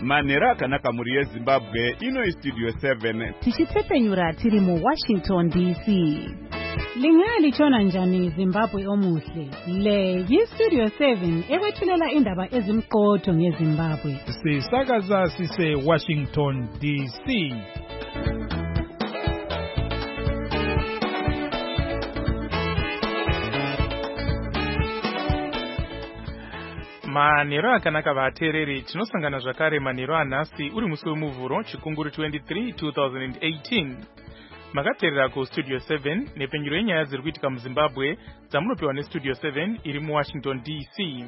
Manera akanaka muri yeZimbabwe ino Studio 7 tichitsepenyura tiri mu Washington DC. Lingalitshona njani Zimbabwe omuhle? Le yi-Studio 7 ekwethulela indaba ezimqotho ngeZimbabwe. Sisakaza sise Washington DC. Manero akanaka vateereri, tinosangana zvakare manero anhasi uri musi wemuvhuro chikunguru 23 2018. Makateerera kuStudio 7 nepenyuro yenyaya dziri kuitika muZimbabwe dzamunopiwa neStudio 7 iri muWashington DC.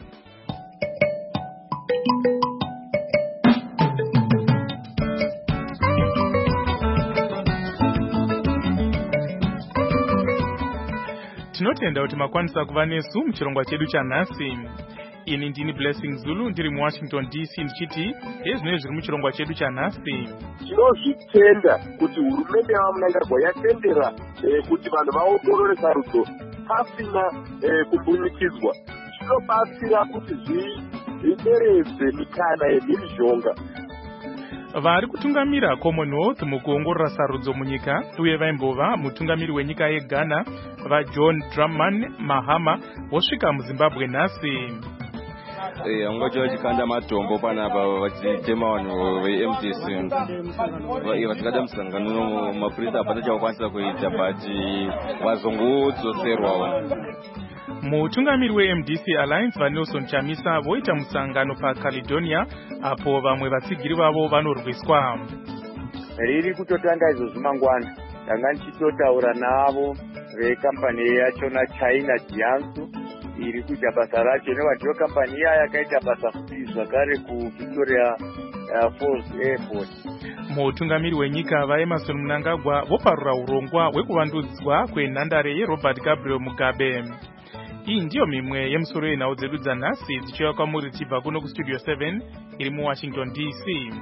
Tinotenda kuti makwanisa kuva nesu muchirongwa chedu chanhasi. Ini ndini Blessing Zulu ndiri muWashington DC ndichiti ezvinenge zviri muchirongwa chedu chanhasi. Tinozvitenda kuti hurumende yavamunangagwa yatendera kuti vanhu vaongorore sarudzo pasina kumbunikidzwa. Zvinobatsira kuti zvideredze mikana yemhirizhonga. Vari kutungamira Commonwealth mukuongorora sarudzo munyika uye vaimbova mutungamiri wenyika yeGhana vaJohn Dramani Mahama vosvika muZimbabwe nhasi. Ngoja vachikanda matombo panapa vachitema vanhu veMDC vachikada musangano mapurisa hapana chavakwanisa kuita but vazongodzoserwawo. Mutungamiri weMDC Alliance vaNelson Chamisa voita musangano paCaledonia apo vamwe vatsigiri vavo vanorwiswa. Riri kutotanga izvo zvimangwana ndanga ndichitotaura navo vekampani yachona China Jiangsu iri kuita basa racho inova ndiyo kampani iya yakaita basa futi zvakare kuVictoria Falls Airport. Mutungamiri wenyika vaEmerson Mnangagwa voparura urongwa hwekuvandudzwa kwenhandare yeRobert Gabriel Mugabe. Iyi ndiyo mimwe yemusoro yenhau dzedu dzanhasi dzichiuya kwamuri tibva kuno kuStudio 7 iri muWashington DC.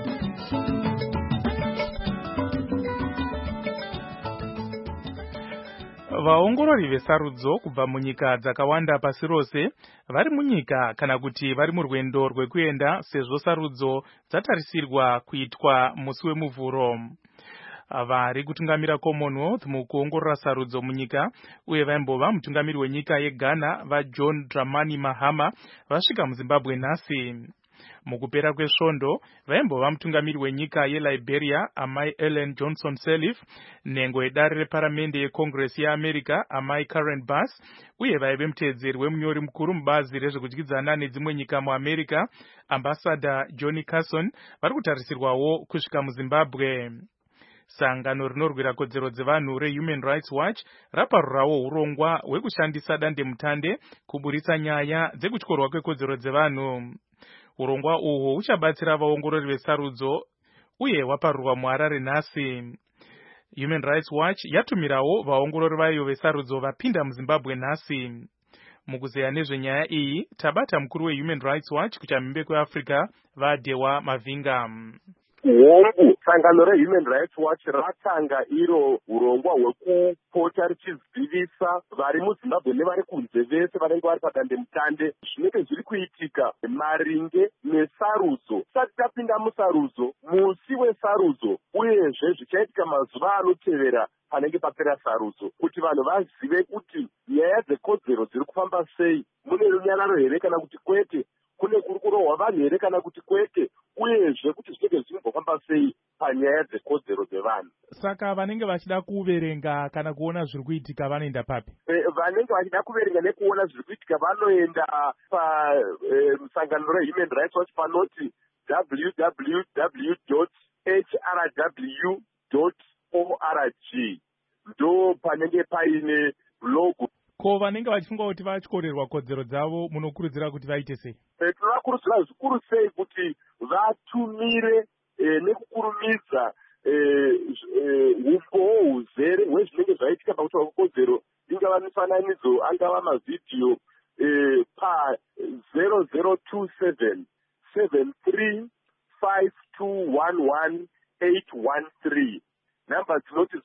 Vaongorori vesarudzo kubva munyika dzakawanda pasi rose vari munyika kana kuti vari murwendo rwekuenda sezvo sarudzo dzatarisirwa kuitwa musi wemuvhuro. Vari kutungamira Commonwealth mukuongorora sarudzo munyika uye vaimbova mutungamiri wenyika yeGhana vaJohn Dramani Mahama vasvika muZimbabwe nhasi. Mukupera kwesvondo vaimbova mutungamiri wenyika yeLiberia amai Ellen Johnson Sirleaf, nhengo yedare reparamende yeCongress yeAmerica amai Karen Bass uye vaive muteedzeri wemunyori mukuru mubazi rezvekudyidzana nedzimwe nyika muAmerica ambassador Johnny Carson vari kutarisirwawo kusvika muZimbabwe. Sangano rinorwira kodzero dzevanhu reHuman Rights Watch raparurawo urongwa hwekushandisa dandemutande kuburitsa nyaya dzekutyorwa kwekodzero dzevanhu. Urongwa uhwo huchabatsira vaongorori vesarudzo uye waparurwa muHarare nhasi. Human Rights Watch yatumirawo vaongorori vayo vesarudzo vapinda muZimbabwe nhasi. Mukuzeya nezvenyaya iyi tabata mukuru weHuman Rights Watch kuchamhembe kweAfrica vaDewa Mavinga. Hombu sangano reHuman Rights Watch ratanga iro urongwa hwekupota richizivisa vari muZimbabwe nevari kunze vese vanenge vari padandemutande zvinenge zviri kuitika maringe nesarudzo. Tisati tapinda musarudzo, musi wesarudzo uyezve zvichaitika mazuva anotevera panenge papera sarudzo, kuti vanhu vazive kuti nyaya dzekodzero dziri kufamba sei, mune runyararo here kana kuti kwete, kune kuri kurohwa vanhu here kana kuti kwete, uyezve kuti zvinenge zvinombofamba sei panyaya dzekodzero dzevanhu. Saka vanenge vachida kuverenga kana kuona zviri kuitika vanoenda papi? Vanenge vachida kuverenga nekuona zviri kuitika vanoenda pamusangano reHuman Rights Watch panoti www.hrw.org ndo panenge paine blogu. Ko vanenge vachifunga kuti vachkorerwa kodzero dzavo munokurudzira kuti vaite sei? Tinovakurudzira zvikuru sei kuti vatumire nekukurumidza umboo huzere hwezvinenge zvaitika pakutorwa kwekodzero, ingava mifananidzo angava mavhidhiyo pa 0027735211 namba dzinoti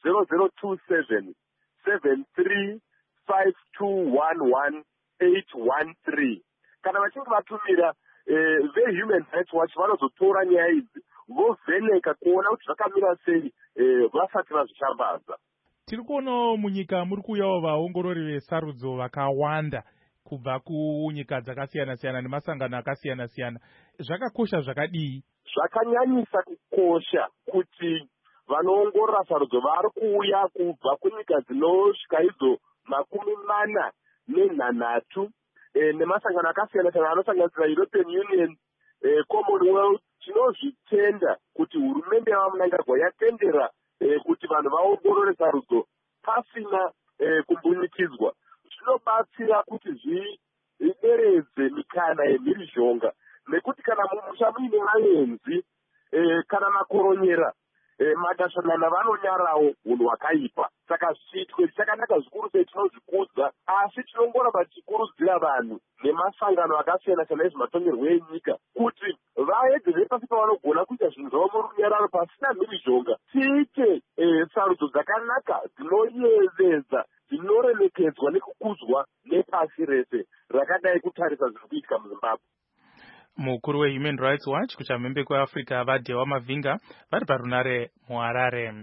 0027735211 813. Kana vachinge vatumira vehuman rights watch vanozotora nyaya idzi vovheneka kuona kuti zvakamira sei vasati vazvishambadza. Tiri kuonawo munyika muri kuuyawo vaongorori vesarudzo vakawanda kubva kunyika dzakasiyana-siyana nemasangano akasiyana-siyana. Zvakakosha zvakadii? Zvakanyanyisa kukosha kuti vanoongorora sarudzo vari kuuya kubva kunyika dzinosvika idzo 43 nemasangano akasiyana-siyana anosanganisira European Union, Commonwealth. Tinozvitenda kuti hurumende yavamunangagwa yatendera kuti vanhu vaongorore sarudzo pasina kumbunyikidzwa. Zvinobatsira kuti zvideredze mikana yemhirizhonga, nekuti kana mumusha muine vaenzi kana makoronyera madashanana vanonyarawo hunhu hwakaipa. Saka zvitwe chakanaka zvikuru sei tinozvikudza, asi tinongoramba tichikurudzira vanhu nemasangano akasiyana-siyana ezvematongerwo enyika kuti vaedzere pasi pavanogona kuita zvinhu zvavo murunyararo pasina mhirizhonga. Tiite sarudzo dzakanaka dzinoyevedza, dzinoremekedzwa nekukudzwa nepasi rese rakadai kutarisa zviri kuitika muZimbabwe. Mukuru weHuman Rights Watch kuchamhembe kweAfrica vaDhewa Mavhinga vari parunare muHarare.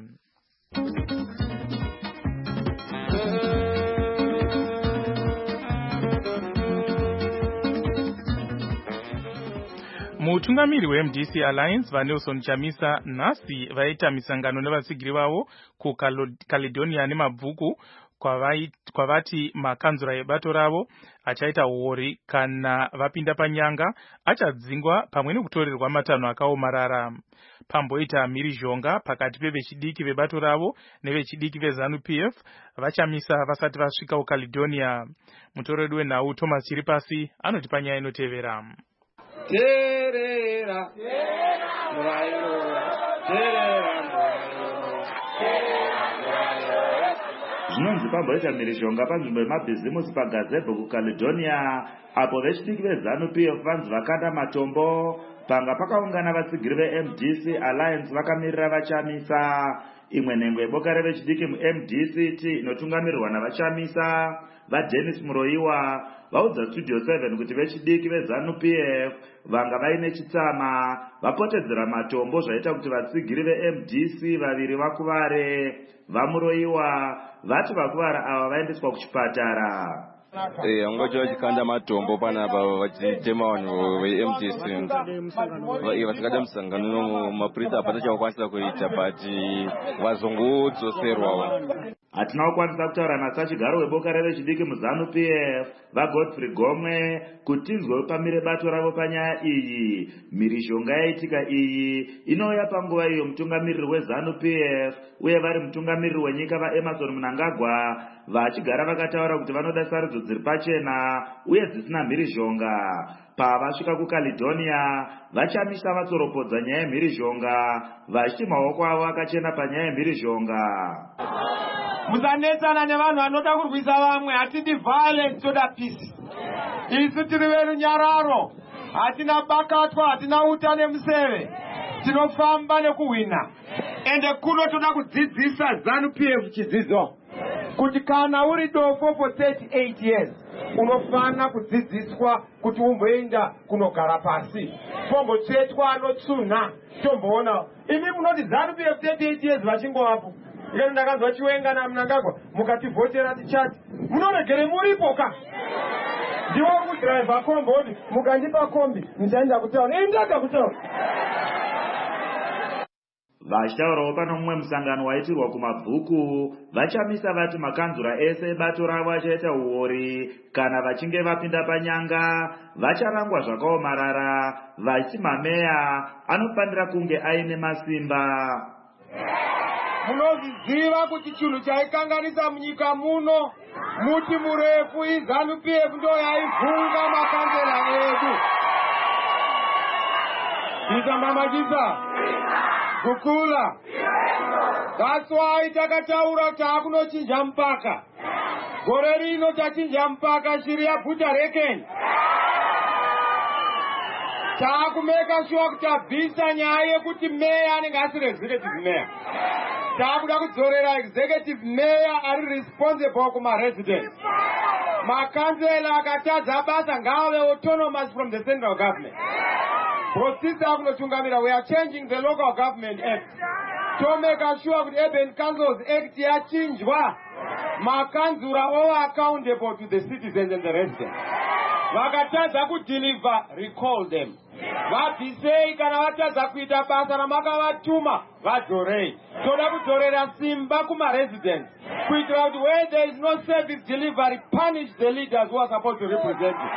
Mutungamiri weMDC Alliance vaNelson Chamisa nhasi vaita misangano nevatsigiri vavo kuCaledonia nemabvuku kwavati makanzura ebato ravo achaita hori kana vapinda panyanga achadzingwa pamwe nekutorerwa matanho akaomarara. Pamboita mhirizhonga pakati pevechidiki vebato ravo nevechidiki veZANU-PF vachamisa vasati vasvika kuCaledonia. Mutoredu wenhau Thomas Chiripasi anoti panyaya inotevera. Terera murairo, terera murairo. Zvinonzi pamboita mhirizhonga panzvimbo yemabhizimusi paGazebo kuCaledonia, apo vechidiki veZANU-PF vanzi vakanda matombo panga pakaungana vatsigiri veMDC Alliance vakamirira vachamisa. Imwe nhengo yeboka revechidiki muMDCT inotungamirirwa navachamisa vaDennis Muroiwa vaudza Studio 7 kuti vechidiki veZANU-PF vanga vaine chitsama vapotedzera matombo zvaita kuti vatsigiri veMDC vaviri vakuvare. VaMuroiwa vati vakuvara ava vaendeswa kuchipatara. Ngocho vachikanda matombo panapa vachitema vanhu veMDC vasikada musangano mapurisa hapana chavakwanisa kuita but vazongodzoserwawo. Hatina kukwanisa kutaura nasachigaro weboka revechidiki muZANU-PF vaGodfrey Gomwe kuti tinzwe pamire bato ravo panyaya iyi. Mhirizhonga yaitika iyi inouya panguva iyo mutungamiriri weZANU-PF uye vari mutungamiriri wenyika vaEmerson Mnangagwa vachigara vakataura kuti vanoda sarudzo dziri pachena uye dzisina mhirizhonga. Pavasvika kuCaledonia vachamisa vatsoropodza nyaya yemhirizhonga vachiti maoko avo akachena panyaya yemhirizhonga. Musanetsana nevanhu vanoda kurwisa vamwe. Hatidi violence, toda peace. Isu tiri verunyararo, hatina bakatwa, hatina uta nemuseve, tinofamba nekuhwina. Ende kuno toda kudzidzisa ZANU-PF chidzidzo kuti kana uri dofo for 38 years unofana kudzidziswa kuti umboenda kunogara pasi, pombotsvetwa anotsunha tomboona. Imi munoti ZANU-PF 38 years vachingovapo. Ino ndakanzwa Chiwenga naMnangagwa mukativhotera tichati munoregere muripoka. Ndiwo kudriver kombi oti mukandipa kombi ndichaenda kutaura. Ndaenda kutaura. Vachitaurawo pano mumwe musangano waitirwa kumabvuku vachamisa vati makanzura ese bato ravo achaita uori kana vachinge vapinda panyanga vacharangwa zvakaomarara vachiti mameya anofanira kunge aine masimba. Munozviziva kuti chinhu chaikanganisa munyika muno muti murefu iZANU-PF ndo yaivhunga makanzera edu. Nditambamachisa kukula. That's why takataura taakunochinja mpaka. Gore rino tachinja mpaka shiri yaBhuta Reken. Taakumeka sure kuti tabvisa nyaya yekuti meya anenge asiri executive mayor. Taakuda kudzorera executive mayor ari responsible kumaresidents. Makansela akatadza basa ngave autonomous from the central government. Procedure kunotungamira, we are changing the Local Government Act to make sure that Urban Councils Act yachinjwa. Makanzura all accountable to the citizens and the residents. Vakatadza kudeliver, recall them. Vabvisei kana vatadza kuita basa ramakavatuma vadzorei. Toda kudzorera simba kuma-residents kuitira kuti where there is no service delivery, punish the leaders who are supposed to represent you.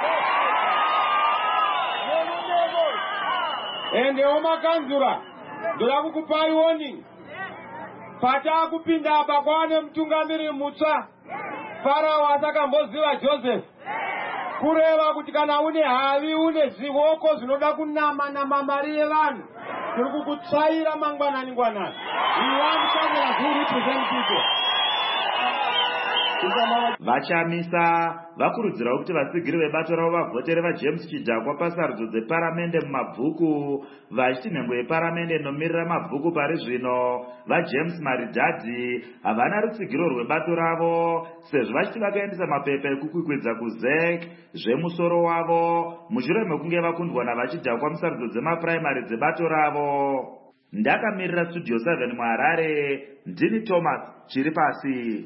Ende omakanzura ndoda kukupai warning. Pata kupinda apa kwane mtungamiri mutsva Farao asakamboziva Joseph kureva kuti kana une havi une zviwoko zvinoda kunama mari yevanhu tiri kukutsvaira mangwanani. We want cameras who represent people. Vachamisa vakurudzira kuti vasigiri vebato ravo vavhotere vaJames Chidhakwa pasarudzo dzeparamende mumabvuku, vachiti nhengo yeparamende inomirira mabvuku pari zvino vaJames Maridhadhi havana rutsigiro rwebato ravo sezvo vachiti vakaendesa mapepa ekukwikwidza kuZEC zvemusoro wavo mushure mekunge vakundwa navaChidhakwa musarudzo dzemapuraimari dzebato ravo. Ndakamirira Studio 7 muHarare, ndini Thomas Chiripasi.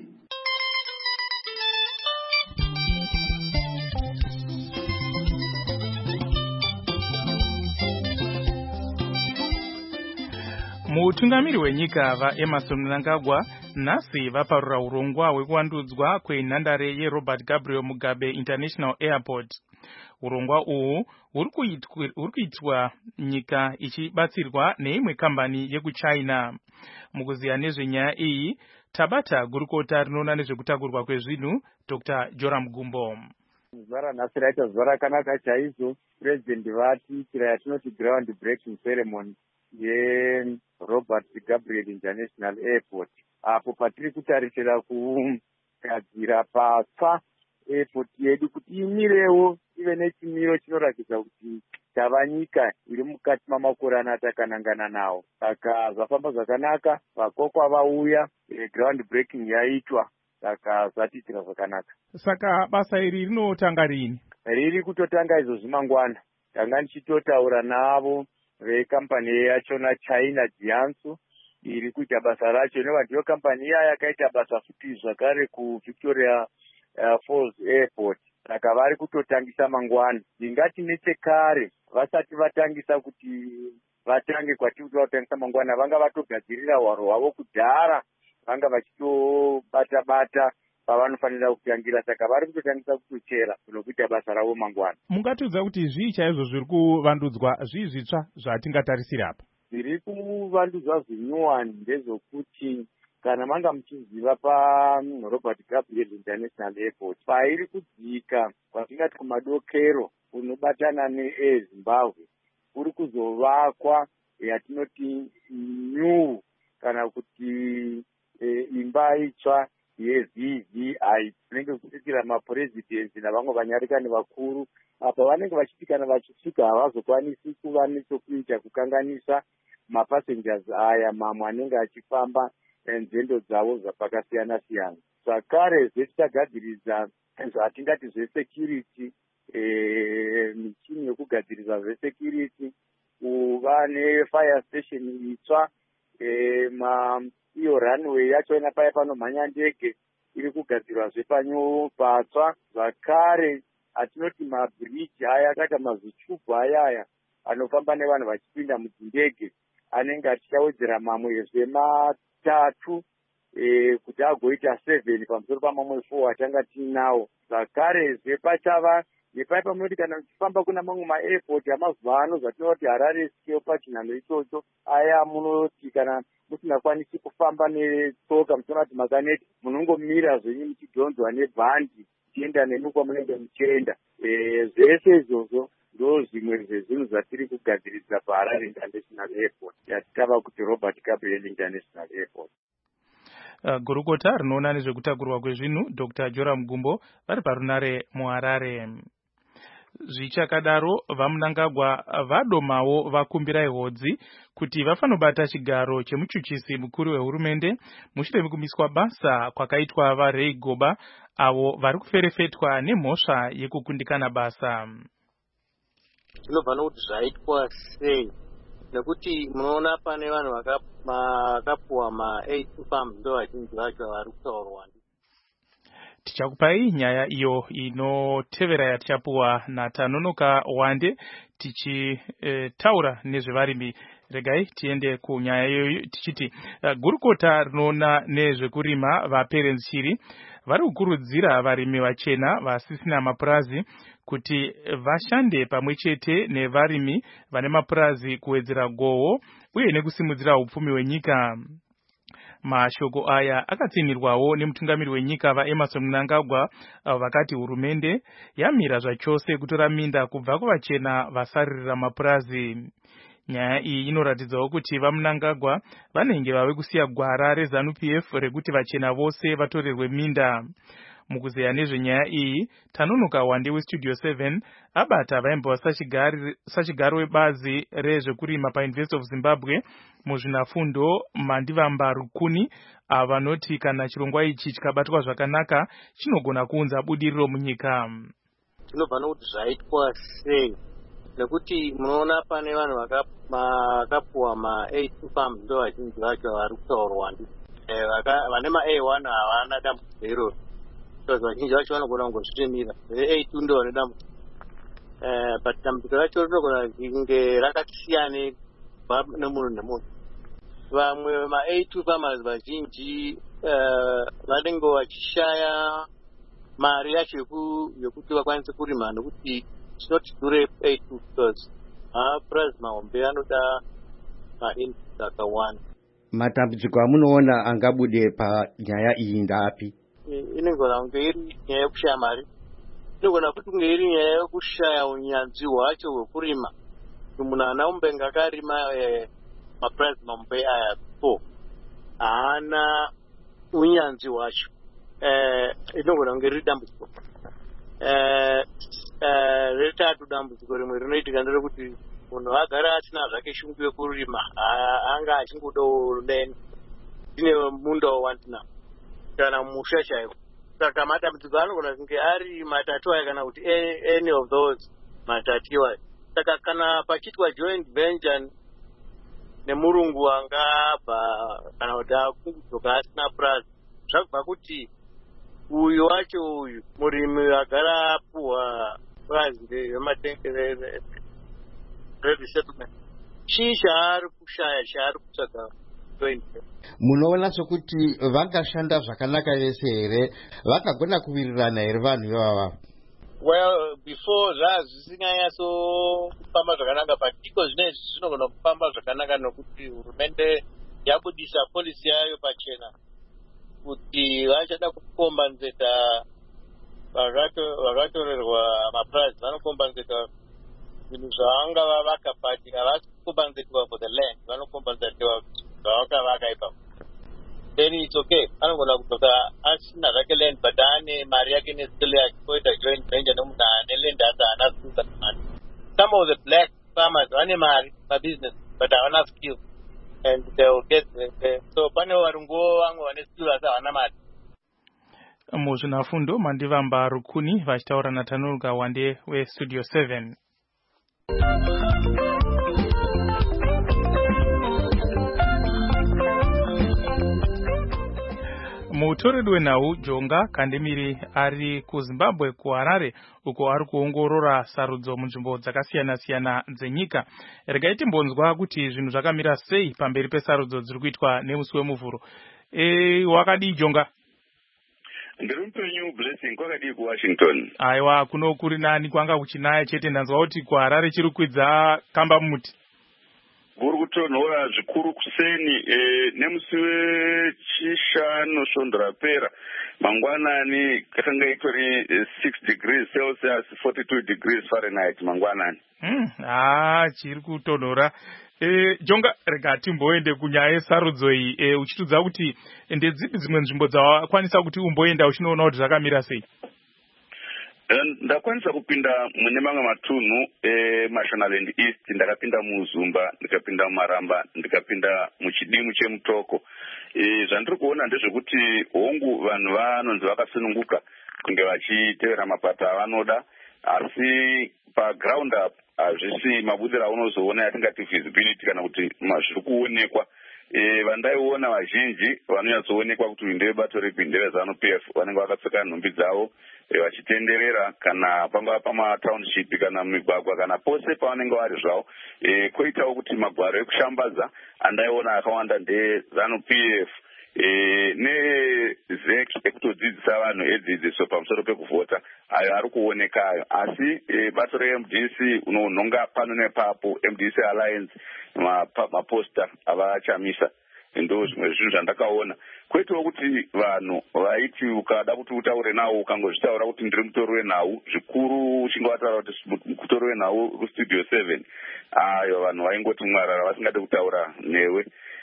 Mutungamiri wenyika vaEmmerson Mnangagwa nhasi vaparura urongwa hwekuvandudzwa kwenhandare yeRobert Gabriel Mugabe International Airport. Urongwa uhu huri kuitwa nyika ichibatsirwa neimwe kambani yekuChina. Mukuziya nezvenyaya iyi, tabata gurukota rinoona nezvekutakurwa kwezvinhu Dr. Joram Gumbo. Zuva ranhasi raita zuva rakanaka chaizvo. President vati chira yatinoti ground breaking ceremony yeRobert Gabriel International Airport, apo patiri kutarisira kugadzira patsva airport yedu kuti imirewo ive nechimiro chinoratidza kuti tava nyika iri mukati mamakore atakanangana nawo. Saka zvafamba zvakanaka, vakokwa vauya, ground breaking yaitwa, saka zvatiitira zvakanaka. Saka basa iri rinotanga rini? Riri kutotanga izvozvi mangwana. Ndanga ndichitotaura navo vekampani yachona China Jiangsu iri kuita basa racho, inova ndiyo kampani iya yakaita basa futi zvakare kuVictoria Falls Airport. Saka vari kutotangisa mangwana. Ndingati nechekare vasati vatangisa kuti vatange kwatiri kuti vatangisa mangwana, vanga vatogadzirira hwaro hwavo kudhara, vanga vachitobata pavanofanira kutangira. Saka vari kutotangisa kutochera kunokuita basa ravo mangwana. Mungatiudza kuti zvii chaizvo zviri kuvandudzwa, zvii zvitsva zvatingatarisira apa? Zviri kuvandudzwa zvinyuwani ndezvokuti kana manga muchiziva paRobert Gabriel International Airport pairi kudzika kwatingati kumadokero kunobatana neAir Zimbabwe, kuri kuzovakwa yatinoti new kana kuti imba itsva yeVVI inenge kusikira mapurezidenzi navamwe vanyarikani vakuru. Apa vanenge vachiti kana vachisvika havazokwanisi kuva nechokuita kukanganisa mapassengers aya mamwe anenge achifamba nzendo dzavo zvapakasiyana siyana. Zvakare zvetichagadziridza zvatingati zvesecurity, michini yekugadziridza zvesecurity, kuva nefire station itsva, iyo runway yacho ina paya panomhanya ndege iri kugadzirwa patsva. Zvakare atinoti mabridge aya akaita mazvichubhu ayaya anofamba nevanhu vachipinda mudzindege anenge achichawedzera mamwe zvematatu kuti agoita 7 pamusoro pamamwe 4 atanga tiinawo. Zvakare zvepachava nepaya pamunoti kana muchifamba kuna mamwe maairport amazuva ano zvatinoti Harare Schiphol chinhano ichocho, aya munoti kana musingakwanisi kufamba netsoka muchiona kuti makaneti, munongomira zvenyu muchidhonzwa nebhandi tienda nemi kwamunenge muchienda. Zvese izvozvo ndo zvimwe zvezvinhu zvatiri kugadziridza paHarare International Airport yatitava kuti Robert Gabriel International Airport. Gurukota rinoona nezvekutakurwa kwezvinhu Dr. Joram Gumbo vari parunare muHarare. Zvichakadaro, vaMnangagwa vadomawo vakumbirai hodzi kuti vafanobata chigaro chemuchuchisi mukuru wehurumende mushure mekumiswa basa kwakaitwa vaRay Goba avo vari kuferefetwa nemhosva yekukundikana basa. Tinobva kuti zvaitwa sei nekuti munoona pane vanhu vakapuwa ma-8 farms ndo vazhinji vacho vari kutaurwa. Tichakupai nyaya iyo inotevera yatichapuwa naTanonoka Wande tichitaura nezvevarimi. Regai tiende kunyaya iyoyo tichiti gurukota rinoona nezvekurima vaParents Chiri vari kukurudzira varimi vachena vasisina mapurazi kuti vashande pamwe chete nevarimi vane mapurazi kuwedzera gohwo uye nekusimudzira upfumi hwenyika. Mashoko aya akatsimirwawo nemutungamiri wenyika vaEmmerson Mnangagwa vakati hurumende yamira zvachose kutora minda kubva kuvachena vasaririra mapurazi. Nyaya iyi inoratidzawo kuti vaMnangagwa vanenge vave kusiya gwara reZANU-PF rekuti vachena vose vatorerwe minda. Mukuzeya nezvenyaya iyi, Tanonoka Wande weStudio 7 abata vaimbova sachigaro webazi rezvekurima paUniversity of Zimbabwe muzvinafundo Mandivamba Rukuni vanoti kana chirongwa ichi chikabatwa zvakanaka chinogona kuunza budiriro munyika. Tinobva nokuti zvaitwa sei nekuti munoona pane vanhu vakapuwa ma-8 farms ndo vazhinji vacho vari kutaurwa vane ma-A1 havana dambudziko iroro. Vazhinji vacho vanogona kungozvitemira ve-A2 ndo vane dambudziko. But dambudziko racho rinogona kunge rakasiyana nemunhu nemunhu. Vamwe ma-A2 farmers vazhinji vanenge vachishaya mari yacho yokuti vakwanise kurima nekuti chinotidhure A2 because mapurazi mahombe anoda ma-inputs akawanda. Matambudziko amunoona angabude panyaya iyi ndapi? Inogona kunge iri nyaya yekushaya mari, inogona kuti kunge iri nyaya yekushaya unyanzvi hwacho hwekurima. Munhu ana umbenga akarima mapurazi mahombe aya before haana unyanzvi hwacho, inogona kunge riri dambudziko. Retatu dambudziko rimwe rinoitika nderekuti munhu agara asina zvake shungu yekurima, anga achingodawo ine munda wawandina kana musha chaiwo. Saka matambudziko anogona kunge ari matatu aya kana kuti any of those matatu iwayo. Saka kana pachiitwa joint venture nemurungu angabva kana kuti akudzoka asina purazi, zvakubva kuti uyu wacho uyu murimi agara apuwa purazi resettlement chii chaari kushaya chaari kutsvaga joint venture. Munoona sokuti vangashanda zvakanaka vese here, vakagona kuwirirana here vanhu ivava? Well, before zvisinganyatso-kufamba zvakanaka, but iko zvinezvi zvinogona kufamba zvakanaka nokuti hurumende yabudisa polisi yayo pachena kuti vachada kukombanzeta vakatorerwa mapurazi, vanokombanzeta zvinhu zvavanga vavaka, but havasi kukombanzetiwa for the land, vanokombanzetiwa zvavakavaka ipapo. Then it's okay, anogona kudzoka asina zvake land but ane mari yake neskill yake, koita joint venture nemunhu ane land asi haana skills dzakawanda. Some of the black farmers vane mari pabusiness but havana skill and they will get so pane varunguwo vamwe vane skill asi havana mari. Muzvinafundo Mandivamba Rukuni vachitaura naTanonoka Wande weStudio 7. Mutoredi wenhau Jonga Kandemiri ari kuZimbabwe kuHarare uko ari kuongorora sarudzo munzvimbo dzakasiyana-siyana dzenyika. Regai timbonzwa kuti zvinhu zvakamira sei pamberi pesarudzo dziri kuitwa nemusi wemuvhuro. Wakadii Jonga? Ndiri mupenyu Blessing, kwakadii kuWashington? Aiwa, kuno kuri nani, kwanga kuchinaya chete. Ndanzwa kuti kuHarare chiri kwidza kamba muti. Kuri kutonhora zvikuru kuseni nemusi wechishanu svondo rapera mangwanani kakanga itori 6 degrees Celsius 42 degrees Fahrenheit mangwanani. Chiri kutonhora. Jonga, rega timboende kunyaya yesarudzo iyi, uchitudza kuti ndedzipi dzimwe nzvimbo dzawakwanisa kuti umboenda uchinoona kuti zvakamira sei? Ndakwanisa kupinda mune mamwe matunhu Mashonaland East, ndakapinda muZumba, ndikapinda muMaramba, ndikapinda muchidimu cheMutoko. Zvandiri kuona ndezvekuti hongu vanhu vanonzi vakasununguka kunge vachitevera mapato avanoda, asi paground up hazvisi mabudiro aunozoona yatingati visibility kana kuti zviri kuonekwa. Vandaiona vazhinji vanonyatsoonekwa kuti ndevebato repi ndeveZANU-PF vanenge vakapfeka nhumbi dzavo vachitenderera kana pangava pamatownship kana migwagwa kana pose pavanenge vari zvavo. Koitawo kuti magwaro ekushambadza andaiona akawanda ndeZANU-PF nezek ekutodzidzisa vanhu edzidziso pamusoro pekuvhota ayo ari kuonekayo, asi bato reMDC unonhonga pano nepapo MDC Alliance maposta avachamisa, ndo zvimwe zvinhu zvandakaona. Kweitawo kuti vanhu vaiti ukada kuti utaure nawo ukangozvitaura kuti ndiri mutori wenhau, zvikuru uchinge wataura kuti mutori wenhau kustudio 7, ayo vanhu vaingoti mwarara vasingade kutaura newe.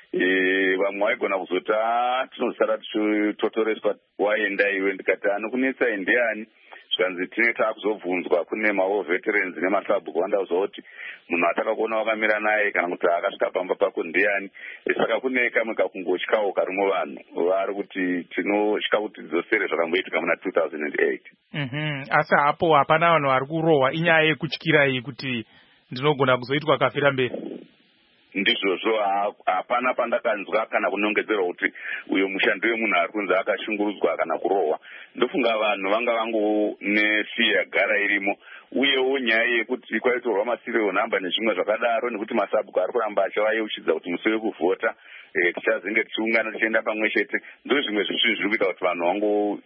Vamwe vaigona kuzota tinosara tichitotoreswa waenda iwe, ndikati anokunetsa ndiani, zvikanzi tine taakuzobvunzwa kune mawo veterans nemasabhuku vandauza kuti munhu atakakuona wakamira naye kana kuti akasvika pamba pako ndiani. Saka kune kamwe kakungotyawo karimo vanhu vari kuti tinotya kuti dzosere zvakamboitika muna 2008. Asi hapo hapana vanhu vari kurohwa, inyaya yekutyira iyi kuti ndinogona kuzoitwa kafira mberi. Ndizvozvo hapana pandakanzwa kana kunongedzerwa kuti uyo mushando wemunhu ari kunzi akashungurudzwa kana kurohwa. Ndofunga vanhu vanga vangonefiya gara irimo, uyewo nyaya yekuti kwaitorwa maserial number nezvimwe zvakadaro, nekuti masabhuku ari kuramba achavayeuchidza kuti musi wekuvhota tichazenge tichiungana tichienda pamwe chete. Ndo zvimwe zvezvinhu zviri kuita kuti vanhu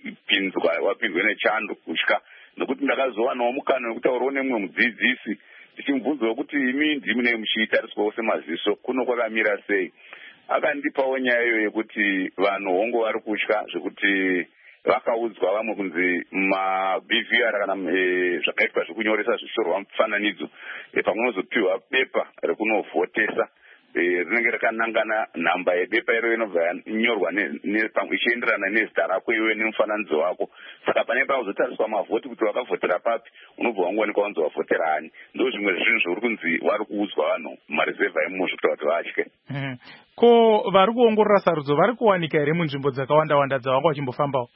vapindwe nechando kutya, nokuti ndakazowanawo mukana wekutaurawo nemumwe mudzidzisi tichimubvunzawo kuti imi ndimune muchiitariswawo semaziso kuno kwakamira sei. Akandipawo nyaya iyo yekuti vanhu hongo vari kutya zvekuti vakaudzwa vamwe kunzi maBVR kana zvakaitwa zvekunyoresa zvichorwa mufananidzo pamunozopiwa bepa rekunovhotesa rinenge rakanangana nhamba yebepa iro inobva yanyorwa ichienderana nezita rako iwe nemufananidzo wako. Saka pane pakuzotariswa mavhoti kuti wakavhotera papi, unobva wangoonekwa wanzi wavhotera ani. Ndo zvimwe zvinhu zvauri kunzi vari kuudzwa vanhu mumareserva imo zvekuita kuti vatye. Ko vari kuongorora sarudzo vari kuwanika here munzvimbo dzakawanda-wanda dzavanga vachimbofambawo?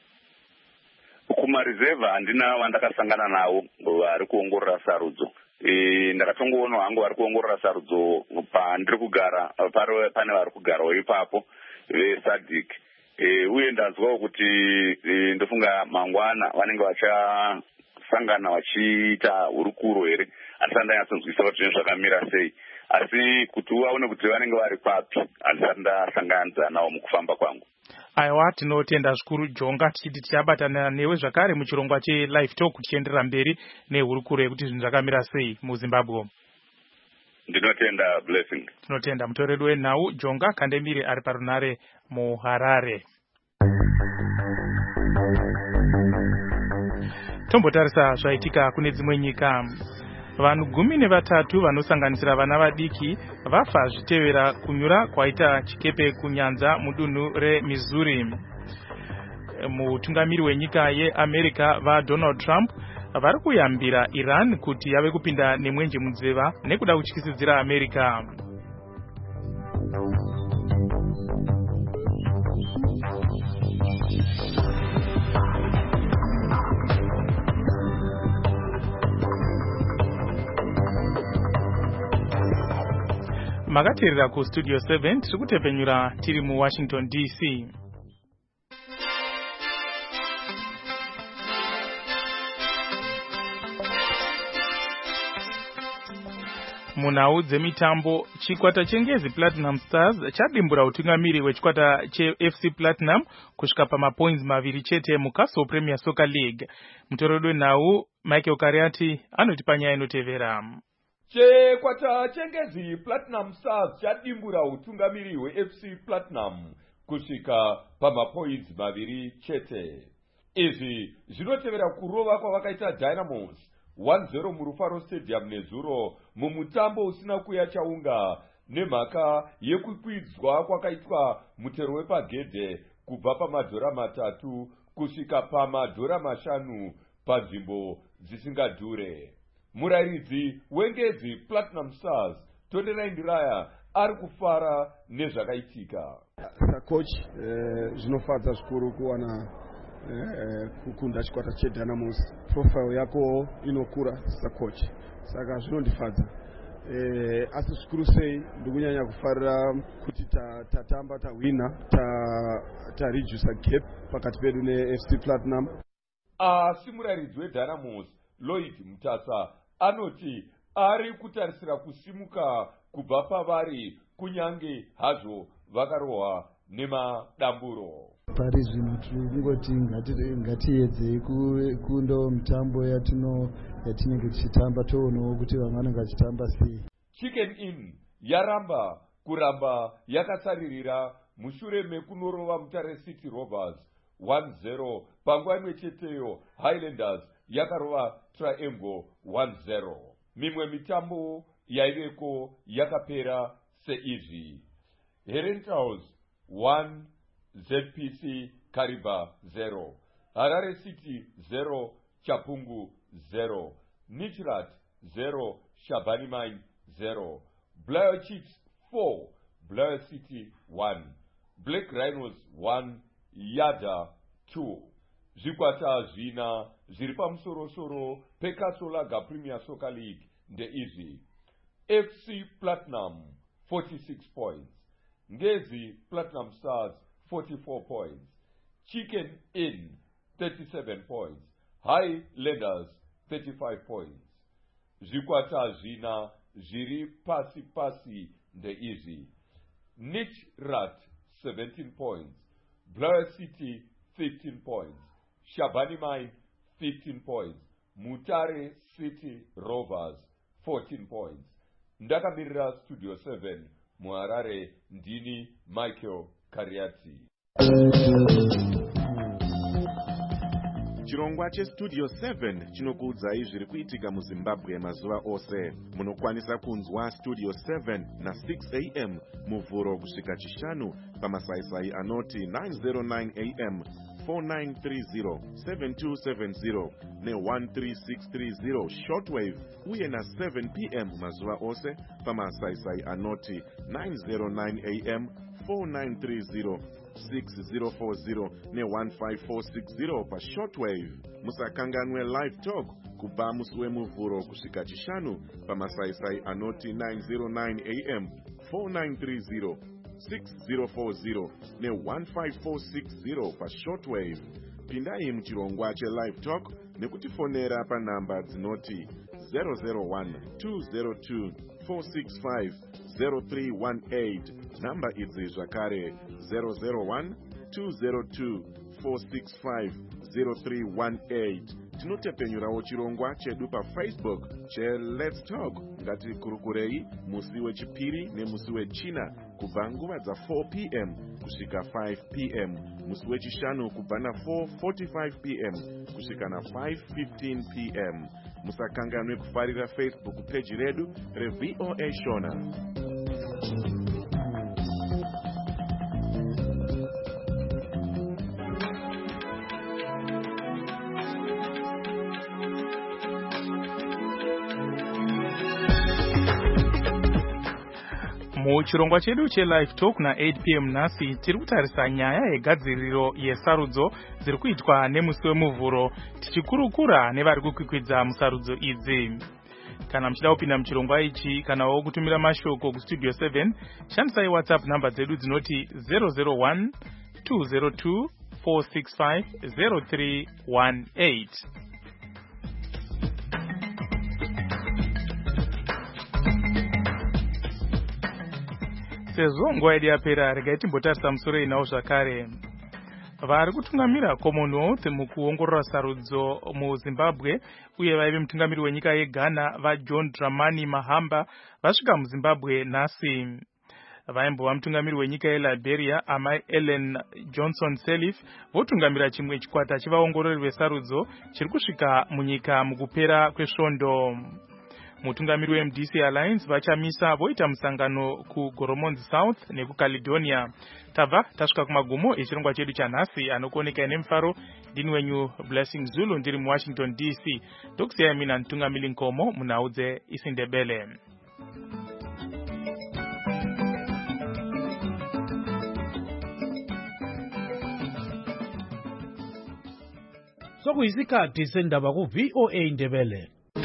Kumareserva handina vandakasangana navo vari kuongorora sarudzo. Ndakatongoona hangu vari kuongorora sarudzo pandiri kugara, pane vari kugarawo ipapo veSADC. Uye ndanzwawo kuti ndofunga mangwana vanenge vachasangana vachiita urukuro here, asi handanyatsonzwisa kuti zvinhu zvakamira sei. Asi kuti uvaone kuti vanenge vari papi handisati ndasanganidza navo mukufamba kwangu. Aiwa, tinotenda zvikuru Jonga, tichiti tichabatana newe zvakare muchirongwa cheLive Talk tichienderera mberi nehurukuro yekuti zvinhu zvakamira sei muZimbabwe. Ndinotenda Blessing. Tinotenda mutoreri wenhau Jonga Kandemire ari parunare muHarare. Tombotarisa zvaitika kune dzimwe nyika. Vanhu 13 vanosanganisira vana vadiki vafa zvitevera kunyura kwaita chikepe kunyanza mudunhu reMissouri. Mutungamiri wenyika yeAmerica vaDonald Trump vari kuyambira Iran kuti yave kupinda nemwenje mudzeva nekuda kutyisidzira America. Makateerera ku Studio 7 tiri kutepenyura tiri mu Washington DC. Munhau dzemitambo, chikwata chengezi Platinum Stars chadimbura utungamiri wechikwata cheFC Platinum kusvika pamapoints 2 chete muCastle Premier Soccer League. Mutoreri wenhau Michael Kariati anoti panyaya inotevera. Chikwata chengezi Platinum Stars chadimbura utungamiri weFC Platinum kusvika pamapoints 2 chete. Izvi zvinotevera kurova kwavakaita Dynamos 1-0 muRufaro Stadium nezuro mumutambo usina kuya chaunga nemhaka yekukwidzwa kwakaitwa mutero wepagedhe kubva pamadhora 3 kusvika pamadhora 5 panzvimbo dzisingadhure. Murayiridzi wengezi Platinum Stars Tonderai Ndiraya ari kufara nezvakaitika. Coach, zvinofadza zvikuru kuwana kukunda chikwata cheDynamos. Profile yako inokura sacoach, saka zvinondifadza. Asi zvikuru sei ndikunyanya kufarira kuti tatamba tawina tareduce gap pakati pedu neFC Platinum. Asi muraridzi weDynamos Lloyd Mutasa anoti ari kutarisira kusimuka kubva pavari kunyange hazvo vakarohwa nemadamburo. Pari zvino tingoti ngatiedzei kundo mitambo yatinenge tichitamba toonawo kuti vamwe vanenge vachitamba sei. Chicken Inn kuramba yakasaririra mushure mekunorova Mutare City Rovers 1-0 panguva imwe cheteyo. Highlanders yakarova Triangle 1-0. Mimwe mitambo yaiveko yakapera seizvi: Herentals 1, ZPC Kariba 0, Harare City 0, Chapungu 0, Nichirat 0, Shabani Mine 0, Blair Chiefs 4, Blair City 1, Black Rhinos 1, Yada 2. Zvikwata zvina zviri pamusoro peKasolaga Premier Soccer League ndeizvi: FC Platinum 46 points, Ngezi Platinum Stars 44 points, Chicken Inn 37 points, Highlanders 35 points. Zvikwata zvina zviri pasi ndeizvi: Nichrat 17 points, Blair City 15 points, Shabani Mine 15 points, Mutare City Rovers 14 points. Ndakamirira Studio 7 muHarare, ndini Michael Kariati. Chirongwa cheStudio 7 chinokuudzai zviri kuitika muZimbabwe mazuva ose. Munokwanisa kunzwa Studio 7 na 6 AM muvhuro kusvika chishanu pamasaisai anoti 909 AM, 4930, 7270 ne13630 shortwave, uye na 7 PM mazuva ose pamasaisai anoti 909 AM, 4930, 6040 ne15460 pa shortwave. Musakanganwe live talk kubva musi wemuvhuro kusvika chishanu pamasaisai anoti 909 AM, 4930, 6040 ne15460 pa shortwave. Pindai muchirongwa chelive talk nekutifonera panhamba dzinoti 001 202 465 0318. Namba idzi zvakare 001 202 465 0318. Tinotepenyurawo chirongwa chedu paFacebook cheLet's Talk. Ngatikurukurei musi wechipiri nemusi wechina kubva nguva dza4 PM kusvika 5 PM, musi wechishanu kubva na4:45 PM kusvika na5:15 PM. Musakanganwe kufarira Facebook page redu reVOA Shona. Muchirongwa chedu chelive talk na8 PM nhasi tiri kutarisa nyaya yegadziriro yesarudzo dziri kuitwa nemusi wemuvhuro, tichikurukura nevari kukwikwidza musarudzo idzi. Kana muchida kupinda muchirongwa ichi kanawo kutumira mashoko kuStudio 7, shandisai WhatsApp namba dzedu dzinoti 001 202 465 0318. Sezvo nguva yedu yapera, regai timbotarisa musoro inawo zvakare. Vari kutungamira Commonwealth mukuongorora sarudzo muZimbabwe uye vaive mutungamiri wenyika yeGhana vaJohn Dramani Mahamba vasvika muZimbabwe nhasi. Vaimbova mutungamiri wenyika yeLiberia amai Ellen Johnson Sirleaf votungamira chimwe chikwata chevaongorori vesarudzo chiri kusvika munyika mukupera kwesvondo. Mutungamiri weMDC Alliance vachamisa voita musangano kuGoromonzi South nekuCaledonia. Tabva tasvika kumagumo echirongwa chedu chanhasi, anokuoneka nemufaro ndini wenyu Blessing Zulu ndiri muWashington DC. Ndokusiyai mina Ntungamili Nkomo munhau dzeIsindebele. sokuyisikhathi sendaba ku-VOA Indebele.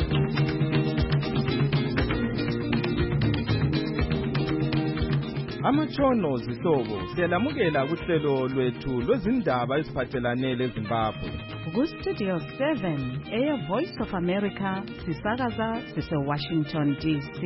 Amatshono zihlobo siyalamukela kuhlelo lwethu lwezindaba eziphathelane leZimbabwe. Ku-Studio 7 Air Voice of America sisakaza sise-Washington DC.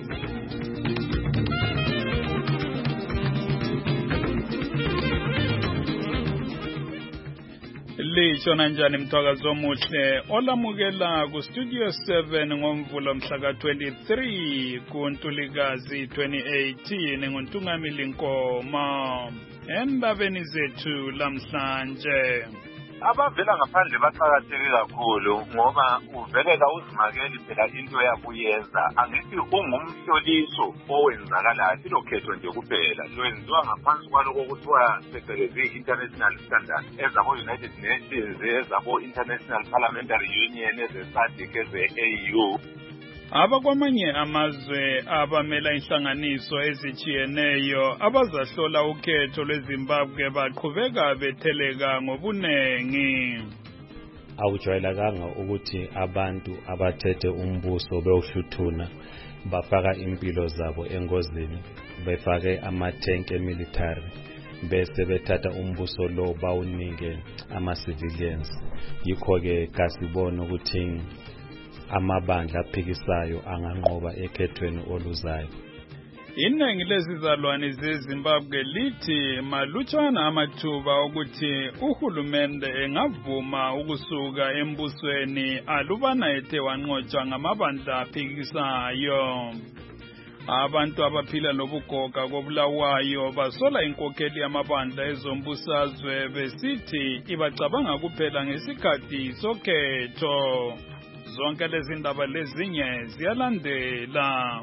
Lishona njani mthwakazi omuhle olamukela ku-Studio 7 ngomvulo mhla ka-23 kuNtulikazi 2018 nguNtungamili Nkoma. Endabeni zethu lamhlanje, abavela ngaphandle baqakatheke kakhulu ngoba uvele kawuzimakeli phela into yakuyenza. Angithi ungumhloliso owenzakalayo, silokhetho nje kuphela lwenziwa ngaphansi kwaloko kuthiwa phecelezi international standard ezabo-United Nations, ezabo-International Parliamentary Union, eze-SADC, eze-AU. abakwamanye amazwe abamela inhlanganiso ezichiyeneyo abazahlola ukhetho lweZimbabwe baqhubeka betheleka ngobunengi. Awujwayelekanga ukuthi abantu abathethe umbuso bewuhluthuna bafaka impilo zabo engozini, befake amathenki emilitary, bese bethatha umbuso lo bawunike ama-civilians. Yikho-ke kasibona ukuthi amabandla aphikisayo anganqoba ekhethweni oluzayo. Iningi lezizalwane zeZimbabwe lithi malutshwana amathuba ukuthi uhulumende engavuma ukusuka embusweni alubana ethe wanqotshwa ngamabandla aphikisayo. Abantu abaphila nobugoga kobulawayo basola inkokheli yamabandla ezombusazwe besithi ibacabanga kuphela ngesikhathi sokhetho. Zonke lezi ndaba lezinye ziyalandela.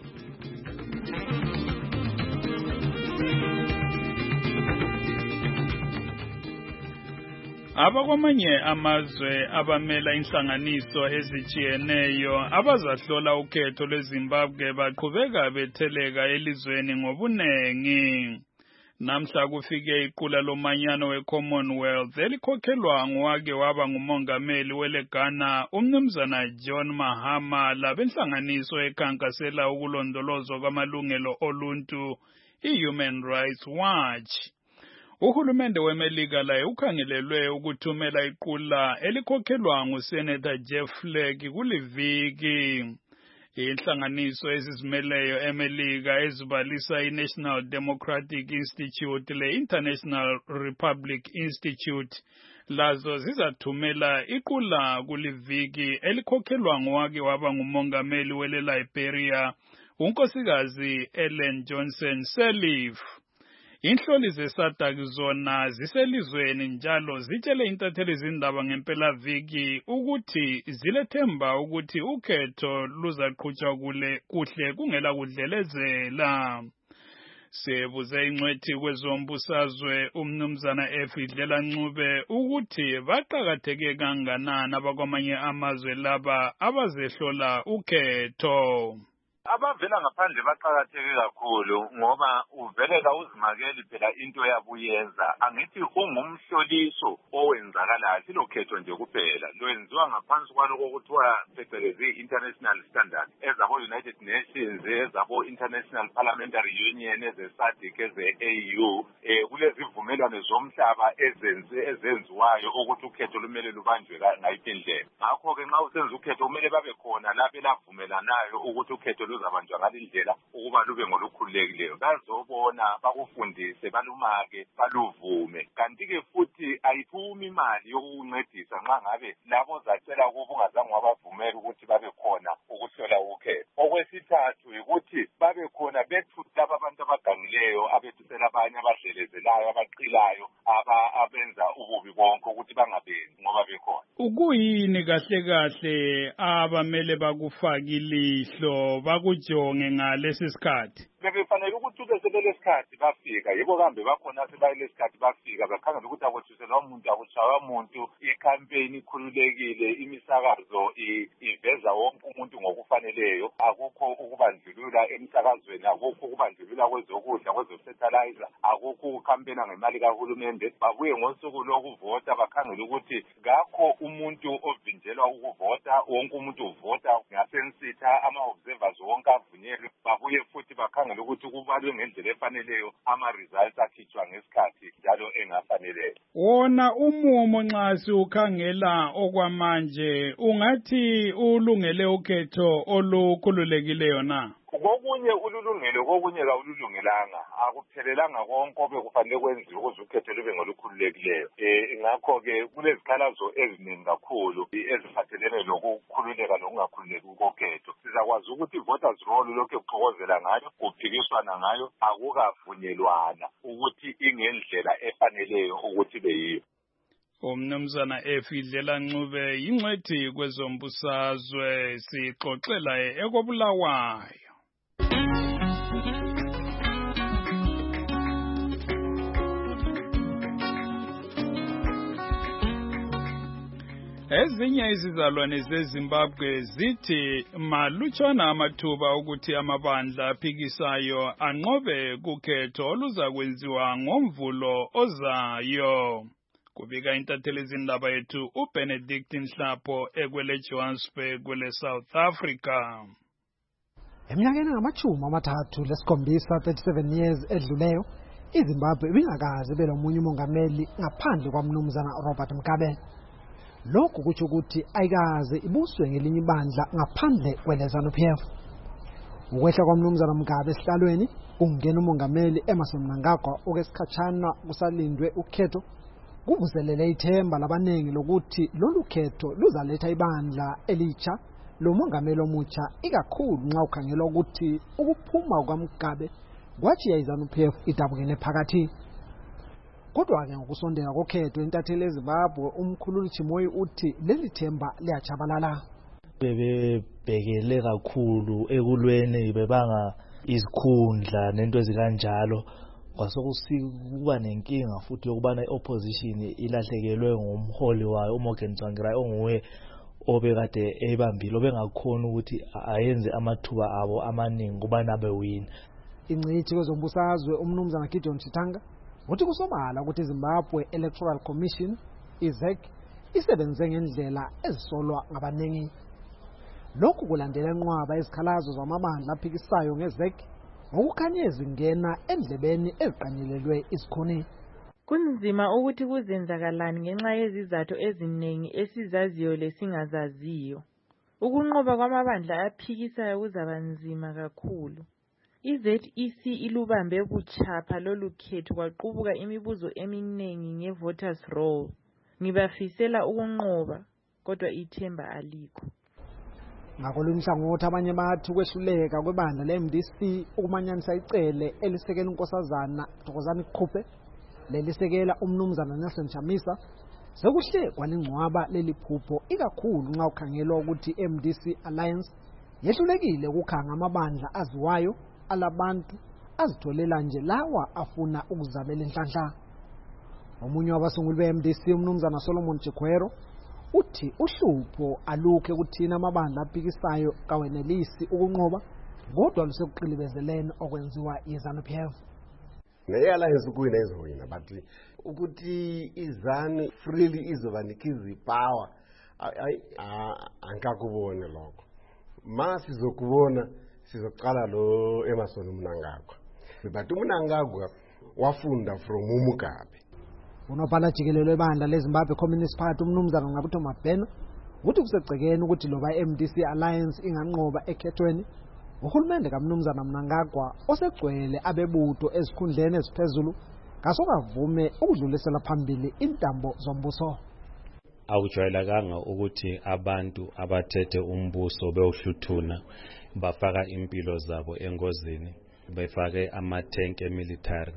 Abakwamanye amazwe abamela inhlanganiso ezichiyeneyo abazahlola ukhetho lweZimbabwe baqhubeka betheleka elizweni ngobunengi. Namhla kufike iqula lomanyano we-Commonwealth elikhokhelwa ngowake waba ngumongameli weleGhana umnumzana John Mahama labenhlanganiso ekhankasela ukulondolozwa kwamalungelo oluntu i-Human Rights Watch. Uhulumende weMelika laye ukhangelelwe ukuthumela iqula elikhokhelwa nguSenator Jeff Flake kuliviki. Inhlanganiso ezizimeleyo eMelika ezibalisa iNational Democratic Institute le-International Republic Institute lazo zizathumela iqula kuliviki elikhokhelwa ngowake waba ngumongameli wele-Liberia unkosikazi Ellen Johnson Sirleaf. Inhloli ze-SADC zona ziselizweni njalo zitshele intatheli zindaba ngempelaviki ukuthi zilethemba ukuthi ukhetho luzaqhutshwa kuhle kungela kudlelezela. Sebuze ingcwethi kwezombusazwe umnumzana Efidlela Ncube ukuthi baqakatheke kanganani abakwamanye amazwe laba abazehlola ukhetho. Abavela ngaphandle baqakatheke kakhulu ngoba uvele kawuzimakeli phela into yakuyenza. Angithi ungumhloliso owenzakalayo, silokhetho nje kuphela lwenziwa ngaphansi kwaloko kuthiwa phecelezi international standard ezabo-United Nations, ezabo-International Parliamentary Union, eze-SADC, eze-AU. Kulezivumelwano zomhlaba ezenziwayo ukuthi ukhetho lumele lubanjwe ngayiphi indlela. Ngakho-ke nxa usenza ukhetho kumele babe khona lapho elavumelanayo ukuthi ukhetho luzabanjwa ngalindlela ukuba lube ngolukhululekileyo. Bazobona, bakufundise, balumake, baluvume. Kanti-ke futhi ayiphumi imali yokukuncedisa nxa ngabe labo zacela ukuba ungazange wabavumela ukuthi babe khona ukuhlola ukhetho. Okwesithathu yikuthi babe khona bethuthi laba abantu abagangileyo, abethusela abanye abadlelezelayo, abaqilayo, abenza ububi bonke ukuthi bangabenzi ngoba bekhona. ukuyini kahle kahle abamele bakufaka ilihlo bakujonge ngalesi sikhathi? Bebefanele ukuthi ube sebelesikhathi bafika yibo kambe bakhona sebayelesikhathi bafika bakhangela ukuthi akuthuselwa umuntu akutshaywa umuntu i-campaign ikhululekile imisakazo iveza wonke umuntu ngokufaneleyo akukho ukubandlulula emsakazweni akukho ukubandlulula kwezokudla kwezofertilizer akukho ukukhampena ngemali kahulumende babuye ngosuku lokuvota bakhangela ukuthi ngakho umuntu ovinjelwa ukuvota wonke umuntu uvota ngasensitha ama-observers wonke avunyelwe babuye futhi bakhangela ukuthi kubalwe ngendlela efaneleyo ama-results akhitshwa ngesikhathi njalo engafaneleyo. Wona umumo nxa siukhangela okwamanje ungathi ulungele ukhetho olukhululekileyo na? Kokunye ululungele kokunye kawululungelanga akuphelelanga konke obekufanele kwenziwe ukuze ukhetho lube ngolukhululekileyo ingakho ke kulezikhalazo eziningi kakhulu eziphathelene lokukhululeka lokungakhululeki kokhetho sizakwazi ukuthi voters roll lokho kuxokozela ngayo kuphikiswana ngayo akukavunyelwana ukuthi ingendlela efaneleyo ukuthi beyiyo. Umnumzana Efidlela Ncube yingcwethi kwezombusazwe sixoxela ekobulawayo. Ezinye izizalwane zeZimbabwe zithi malutshwana amathuba ukuthi amabandla aphikisayo anqobe kukhetho oluzakwenziwa ngoMvulo ozayo. Kubika intatheli zindaba yethu uBenedict Nhlapho ekwele Johannesburg kwele South Africa. Eminyakeni ngama-37 37 years edluleyo iZimbabwe ibingakaze ibe lomunye umongameli ngaphandle kwaMnumzana Robert Mugabe. Lokhu kutsho ukuthi ayikaze ibuswe ngelinye ibandla ngaphandle kweleZANU-PF. Ukwehla kwaMnumzana Mugabe esihlalweni kungena umongameli Emmerson Mnangagwa okwesikhatshana kusalindwe ukhetho kuvuselele ithemba labanengi lokuthi lolu khetho luzaletha ibandla elitsha lomongameli omutsha ikakhulu nxa ukhangela ukuthi ukuphuma kwaMugabe kwatshiya iZANU-PF idabukene phakathi. Kodwa-ke ngokusondela kokhetho intatheli eZimbabwe umkhululi Chimoyi uthi leli themba liyatshabalala. Bebekele kakhulu ekulweni bebanga izikhundla nento ezikanjalo kwasokuba nenkinga futhi yokubana i-opposition ilahlekelwe ngumholi wayo uMorgan Tsvangirai onguye obekade ebambile obengakhona ukuthi ayenze amathuba abo amaningi kubana bewina. Ingcithi kwezombusazwe umnumzana Gideon Chitanga uthi kusobala ukuthi iZimbabwe Electoral Commission IZEC isebenze ngendlela ezisolwa ngabaningi. Lokhu kulandela enqwaba izikhalazo zamabandla aphikisayo ngeZEC ngokukhanyeza ingena endlebeni eziqanyelelwe isikhoni. Kunzima ukuthi kuzenzakalani ngenxa yezizathu eziningi esizaziyo lesingazaziyo. Ukunqoba kwamabandla aphikisayo kuzaba nzima kakhulu. IZEC ilubambe buchapha lolu khetho kwaqubuka imibuzo eminingi ngevoters roll. Ngibafisela ukunqoba kodwa ithemba alikho. Ngakolunye uhlangothi abanye bathi ukwehluleka kwebandla leMDC ukumanyanisa icele elisekela unkosazana Thokozani Qhupe lelisekela umnumzana Nelson Chamisa sekuhle kwaningcwaba leliphupho ikakhulu nxa ukhangelwa ukuthi MDC Alliance yehlulekile ukukhanga amabandla aziwayo alabantu azitholela nje lawa afuna ukuzabela inhlanhla. Omunye wabasunguli beMDC umnumzana Solomon Chikwero uthi uhlupho alukho ukuthina amabandla aphikisayo kawenelisi ukunqoba kodwa lusekuqilibezeleni okwenziwa iZANU-PF. Ne-alliance ukuyina izowina but ukuthi iZANU freely izobanikiza ipower angikakubone lokho. Ma sizokubona sizoqala lo Emmerson Mnangagwa but uMnangagwa wafunda from uMugabe. Unobhala jikelelo ebandla leZimbabwe Communist Party umnumzana Ngqabutho Mabhena uthi kusegcekeni ukuthi loba MDC Alliance inganqoba ekhethweni uhulumende kaMnumzana Mnangagwa osegcwele abebutho ezikhundleni eziphezulu kasokavume ukudlulisela phambili intambo zombuso. Akujwayelekanga ukuthi abantu abathethe umbuso bewuhluthuna bafaka impilo zabo engozini befake amathenke emilitary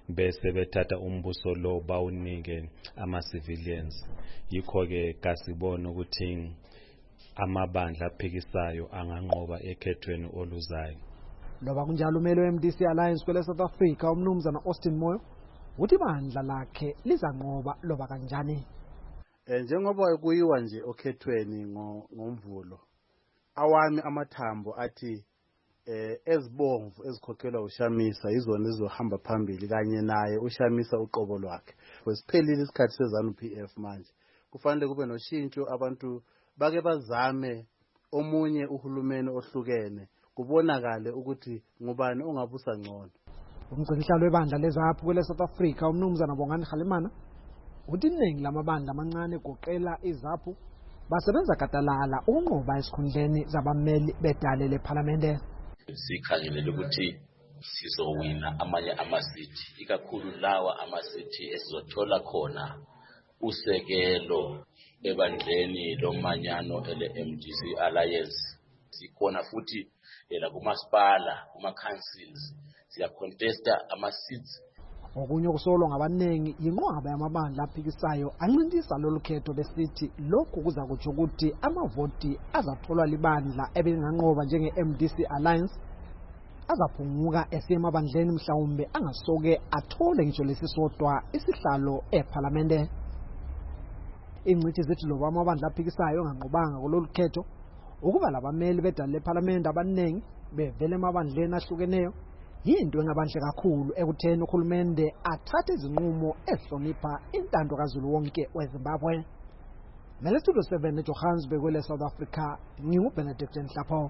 bese bethatha umbuso lo bawunike ama-civilians. Yikho-ke kasibona ukuthi amabandla aphikisayo anganqoba ekhethweni oluzayo. Loba kunjalo umelo we-MDC Alliance kwele South Africa umnumzana Austin Moyo uthi ibandla lakhe lizanqoba loba kanjani. Njengoba kuyiwa nje okhethweni ngomvulo, awami amathambo athi ezibomvu ezikhokhelwa uShamisa izona ezizohamba phambili kanye naye uShamisa uqobo lwakhe. Kwesiphelile isikhathi seZANU-PF manje kufanele kube noshintsho, abantu bake bazame omunye uhulumeni ohlukene kubonakale ukuthi ngubani ongabusa ngcono. Umgcinisihlalo webandla leZAPHU kwele South Africa umnumzana Bongani Kgalemana uthi iningi lamabandla amancane goqela iZAPHU basebenza gadalala ukunqoba esikhundleni zabameli bedale lePhalamende. Sikhangelele ukuthi sizowina amanye amasithi, ikakhulu lawa amasithi esizothola khona usekelo ebandleni lomanyano ele-MDC Alliance. Sikhona futhi kumasipala, kuma-councils, siyacontesta ama-seats. Okunye okusolwa ngabaningi yinqwaba yamabandla aphikisayo ancintisa lolu khetho besithi lokhu kuza kutsho ukuthi amavoti azatholwa libandla ebelinganqoba njenge-MDC Alliance azaphunguka esemabandleni mhlawumbe angasoke athole ngisho lesisodwa isihlalo ePhalamende. Ingcithi zithi loba amabandla aphikisayo enganqobanga kulolu khetho ukuba labameli bedale lePhalamende abaningi bevele emabandleni ahlukeneyo yinto engabanhle kakhulu ekutheni uhulumende athathe izinqumo ehlonipha intando kaZulu wonke weZimbabwe. Studio 7 eJohannesburg kwele South Africa, nginguBenedict Nhlapho.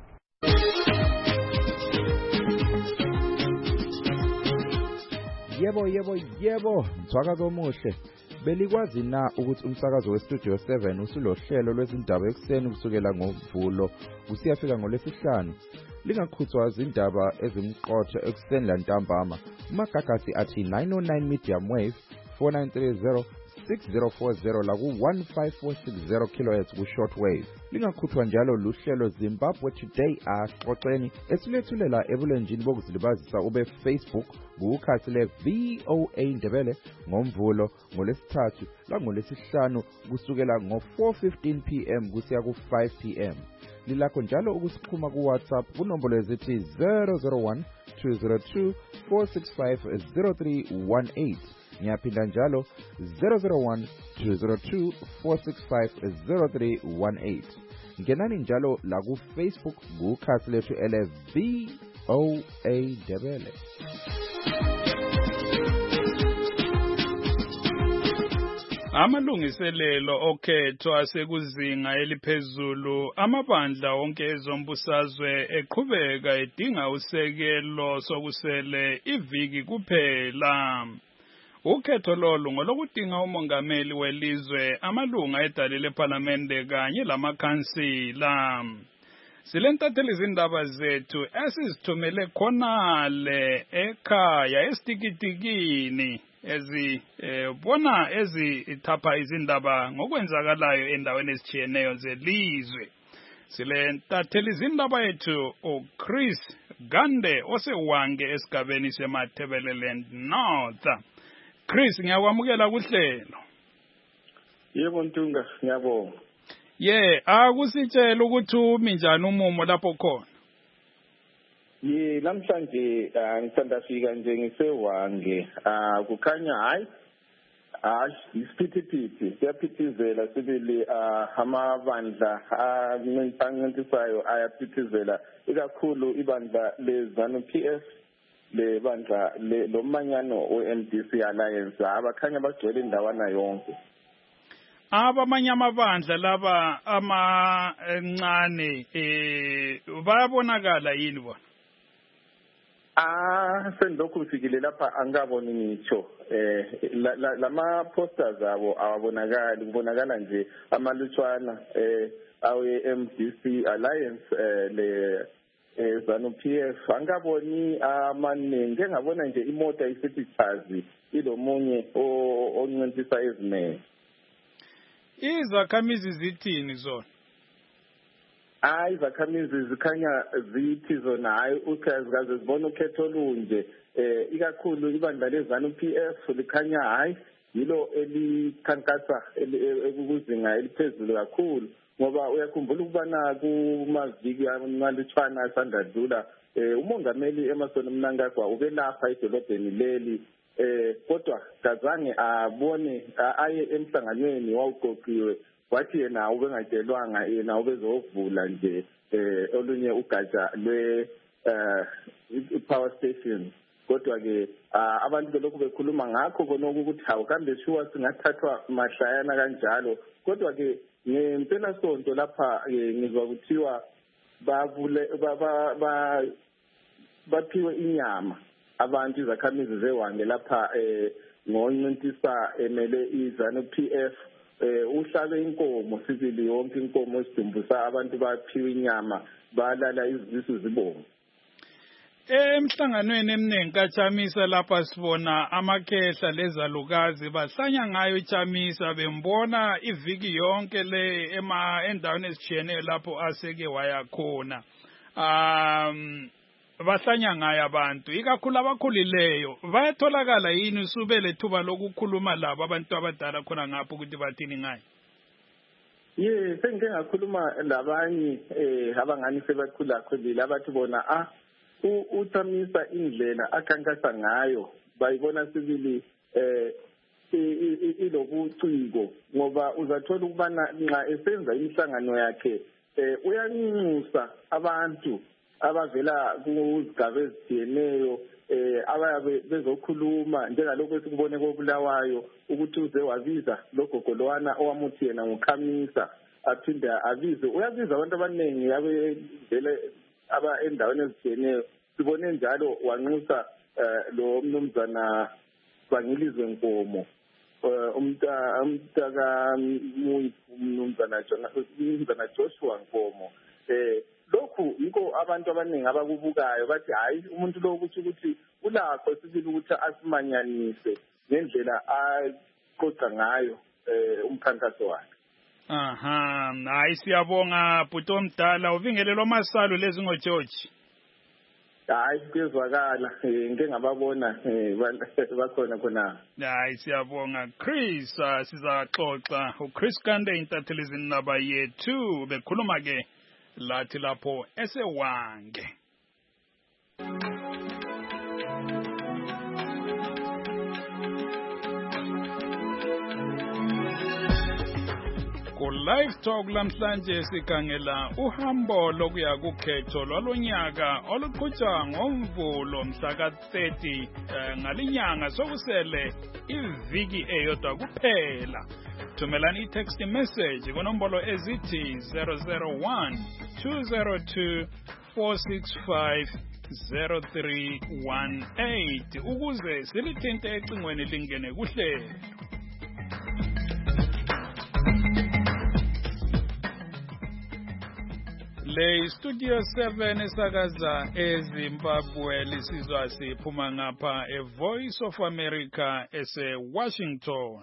Yebo, mthwakazi omuhle. Belikwazi na ukuthi umsakazo weStudio 7 usulohlelo lwezindaba ekseni kusukela ngoMvulo kusiyafika ngoLwesihlanu? Lingakhuthwa izindaba ezimqotho ekseni lantambama. Umagagasi athi 909 medium wave 4930 6040 la ku-15460 kHz ku-short wave. Lingakhuthwa njalo luhlelo Zimbabwe Today axoxeni esilethulela ebulenjini bokuzilibazisa ube Facebook kukhasi le-VOA Ndebele ngoMvulo, ngoLwesithathu langolwesihlanu kusukela ngo-4:15 PM kusiya ku-5 PM. Lilakho njalo ukusixhuma kuWhatsApp kunombolo ezithi 001 202 465 0318. Ngiyaphinda njalo 001 202 465 0318. Ngenani njalo la ku Facebook kukhasi lethu ele-VOA Ndebele. Amalungiselelo okhetho asekuzinga eliphezulu, amabandla wonke ezombusazwe eqhubeka edinga usekelo sokusele iviki kuphela. Ukhetho lolu ngolokudinga umongameli welizwe, amalunga edale lePhalamende kanye lamakhansila. Silentatheli izindaba zethu esizithumele khonale ekhaya esitikitikini bona ezithapha izindaba ngokwenzakalayo endaweni ezitshiyeneyo zelizwe. Silentatheli izindaba yethu uChris Gande osewange esigabeni seMatabeleland North. Chris, ngiyakwamukela kuhlelo. Yebo Ntunga, ngiyabonga. Akusitshela ukuthi umi njani umumo lapho khona. Namhlanje ngithanda fika nje ngisewange. Kukhanya hayi isiphithiphithi siyaphithizela sibili amabandla ancintisayo ayaphithizela ikakhulu ibandla leZANU-PF le bandla lomanyano we-MDC Alliance abakhanya bagcwele indawana yonke. Abamanye amabandla laba amancane bayabonakala yini bona? Sendilokhu ufikile lapha angaboni ngitsho. Lama posters abo awabonakali, kubonakala nje amalutshwana awe-MDC Alliance le ZANU-PF angaboni amaningi, engabona nje imota isithi chazi ilomunye oncintisa ezinene. Izakhamizi zithini zona? Izakhamizi zikhanya zithi zona hayi ukhazi zibona ukhetho olunje ikakhulu ibandla leZANU-PF likhanya hayi yilo elikhankasa ekuzinga eliphezulu kakhulu ngoba uyakhumbula ukubana kumaviki amalutshwana asandadlula umongameli Emmerson Mnangagwa ubelapha edolobheni leli kodwa kazange abone aye emhlanganweni wawuqoqiwe wathi yena ubengatshelwanga yena ubezovula nje olunye ugatsha lwe power station kodwa ke abantu belokhu bekhuluma ngakho konke ukuthi hawu kambe shuwa singathathwa mahlayana kanjalo kodwa ke ngempela sonto lapha ngizwa kuthiwa baphiwe inyama abantu izakhamizi zeWange lapha ngoNcintisa emele iZANU-PF uhlabe inkomo sibili yonke inkomo esidumbusa abantu baphiwe inyama balala izisu zibomvu. Emhlanganweni eminingi kaChamisa lapha sibona amakhehla lezalukazi bahlanya ngayo iChamisa bembona iviki yonke le endaweni ezitshiyeneyo lapho aseke waya khona. Bahlanya ngayo abantu ikakhulu abakhulileyo bayatholakala yini usube lethuba lokukhuluma labo abantu abadala khona ngapho ukuthi bathini ngayo? Sengike ngakhuluma labanye abangani sebakhulakhulile abathi bona uChamisa indlela akhankasa ngayo bayibona sibili ilobuciko ngoba uzathola ukubana nxa esenza imihlangano yakhe uyanxusa abantu abavela kuzigaba ezitshiyeneyo abayabe bezokhuluma njengalokho esikubone koBulawayo ukuthi uze wabiza logogolwana owamuthi yena nguChamisa aphinde abize uyabiza abantu abaningi abevele endaweni ezitshiyeneyo sibone njalo wanxusa lo mnumzana Bangilizwe Nkomo umntaka mnumzana Joshua Nkomo lokhu yiko abantu abaningi abakubukayo bathi hayi umuntu lo ukuthi ulakho sibili ukuthi asimanyanise ngendlela aqoqa ngayo umkhankaso wakhe. Hayi siyabonga bhuti omdala uvingelelo masalu lezi ngoJeorge. Hayi kuyezwakala ngeke ngababona bakhona khona. Hayi siyabonga Chris sizaxoxa uChris Kande intatheli zinaba yethu bekhuluma ke lathi lapho eseWange. Live Talk lamhlanje sikhangela uhambo lokuya kukhetho lwalonyaka oluqhutshwa ngoMvulo mhla ka-30 ngalinyanga sokusele iviki eyodwa kuphela. Thumelani i-text message kunombolo ezithi 001 202 465 0318 ukuze silithinte ecingweni lingene kuhlelo. Le Studio 7 esakaza eZimbabwe lisizwa siphuma ngapha Voice of America ese-Washington.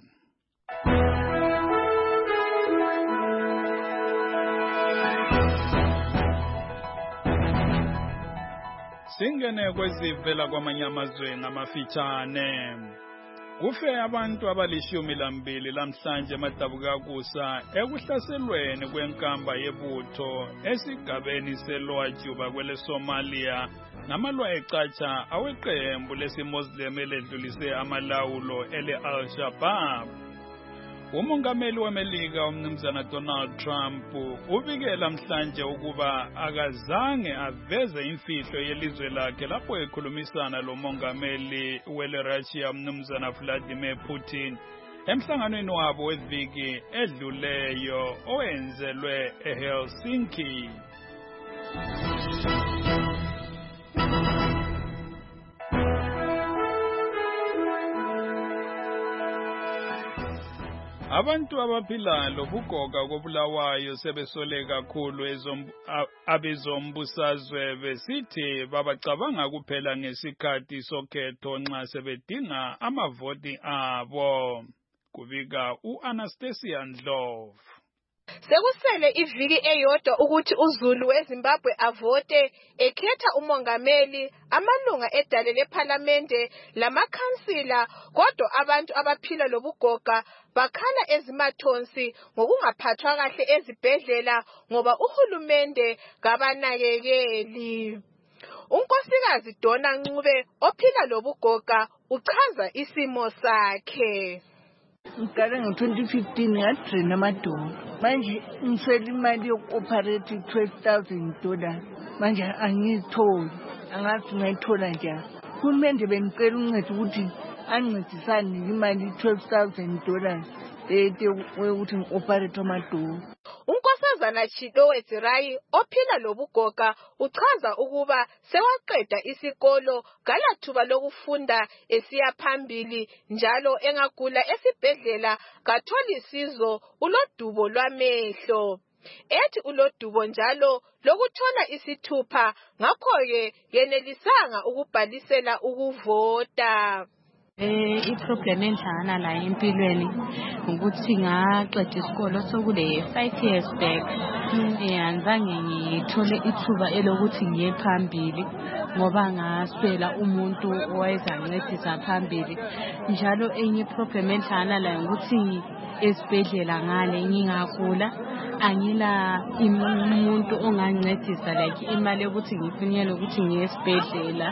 Singene kwezivela kwamanye amazwe ngamafitshane. Kufe abantu abali12 lamhlanje emadabukakusa ekuhlaselweni kwenkamba yebutho esigabeni selwajuba kwele Somalia namalwa ecatsha aweqembu lesimuslim eledlulise amalawulo ele Al-Shabaab. Umongameli wAmelika umnumzana Donald Trump ubikela mhlanje ukuba akazange aveze imfihlo yelizwe lakhe lapho ekhulumisana lomongameli weleRussia umnumzana Vladimir Putin emhlanganweni wabo weviki edluleyo owenzelwe eHelsinki. Abantu abaphila lobugoga koBulawayo sebesole kakhulu abezombusazwe besithi babacabanga kuphela ngesikhathi sokhetho nxa sebedinga amavoti abo. Kubika uAnastasia Ndlovu. Sekusele iviki eyodwa ukuthi uZulu weZimbabwe avote ekhetha umongameli, amalunga edale leParlamente lamakhansila, kodwa abantu abaphila lobugoga bakhala ezimathonsi ngokungaphathwa kahle ezibhedlela ngoba uhulumende kabanakekeli. Unkosikazi Donna Ncube ophila lobugoga uchaza isimo sakhe. Ngicale ngo-2015 ngadrain amadolo. Manje ngiswele imali yoku-operate $12,000. Manje angiyitholi. Angazi ngayithola njani. Uhulumende bengicela uncedo ukuthi ancedisane imali $12,000 ukuthi ngi-operate amadolo. Unkosazana Chidowe Zirai ophila lobugoga uchaza ukuba sewaqeda isikolo galathuba lokufunda esiya phambili njalo engagula esibhedlela katholi sizo ulodubo lwamehlo. Ethi ulodubo njalo lokuthola isithupha ngakho-ke yenelisanga ukubhalisela ukuvota. I-problem enhlangana la empilweni ukuthi ngaqeda isikolo sokule 5 years back. Angizange ngithole ithuba elokuthi ngiye phambili ngoba ngaswela umuntu owayezangincedisa phambili. Njalo enye problem enhlangana la ukuthi esibhedlela ngale ngingagula angila umuntu ongancedisa like imali yokuthi ngifinyele ukuthi ngiye esibhedlela.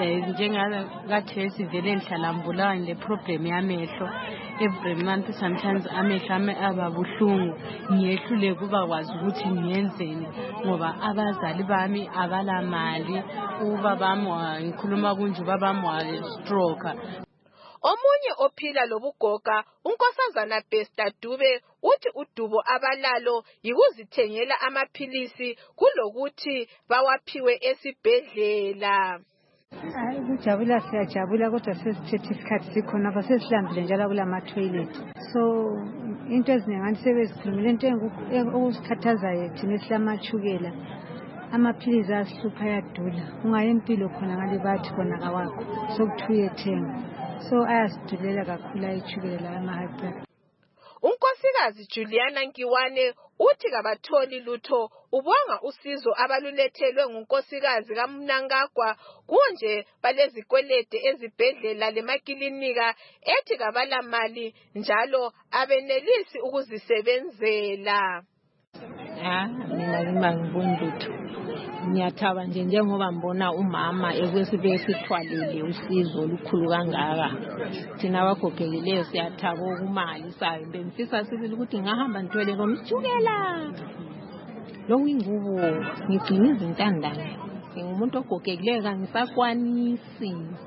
Njengakathi sivele ngihlala mbulawa le problem yamehlo. Every month sometimes amehlo ame ababuhlungu ngiyehlule kuba kwazi ukuthi ngiyenzeni ngoba abazali bami abala mali. Ubabami ngikhuluma kunje ubabami wa stroke. Omunye ophila lobugoga unkosazana Besta Dube uthi udubo abalalo yikuzithengela amaphilisi kulokuthi bawaphiwe esibhedlela. Hayi kujabula siyajabula kodwa sesithethe isikhathi sikhona apha sesihlambile njalo kulama toilet. So into ezinengani sebezikhulumile into okusikhathazayo thina esilamachukela. Amaphilisi asihlupha yadula. Ungaye impilo khona ngale bathi khona awakho. Sokuthuye thenga. So ayasidulela kakhulu ayithukela ama-high blood. Unkosikazi Juliana Nkiwane uthi kabatholi lutho ubonga usizo abalulethelwe ngunkosikazi kaMnangagwa kunje balezikwelede ezibhedlela lemakilinika ethi kabala mali njalo abenelisi ukuzisebenzela. Mina ngibona lutho. Ngiyathaba nje njengoba ngibona umama ekwesibe sithwalile usizo olukhulu kangaka. Thina abagogekileyo siyathaba okumali sayo. Bengifisa sibili ukuthi ngahamba ngithwele ngomthukela. Lo wingubo ngigcina izintandane. Ngumuntu ogogekileyo kangisakwanisi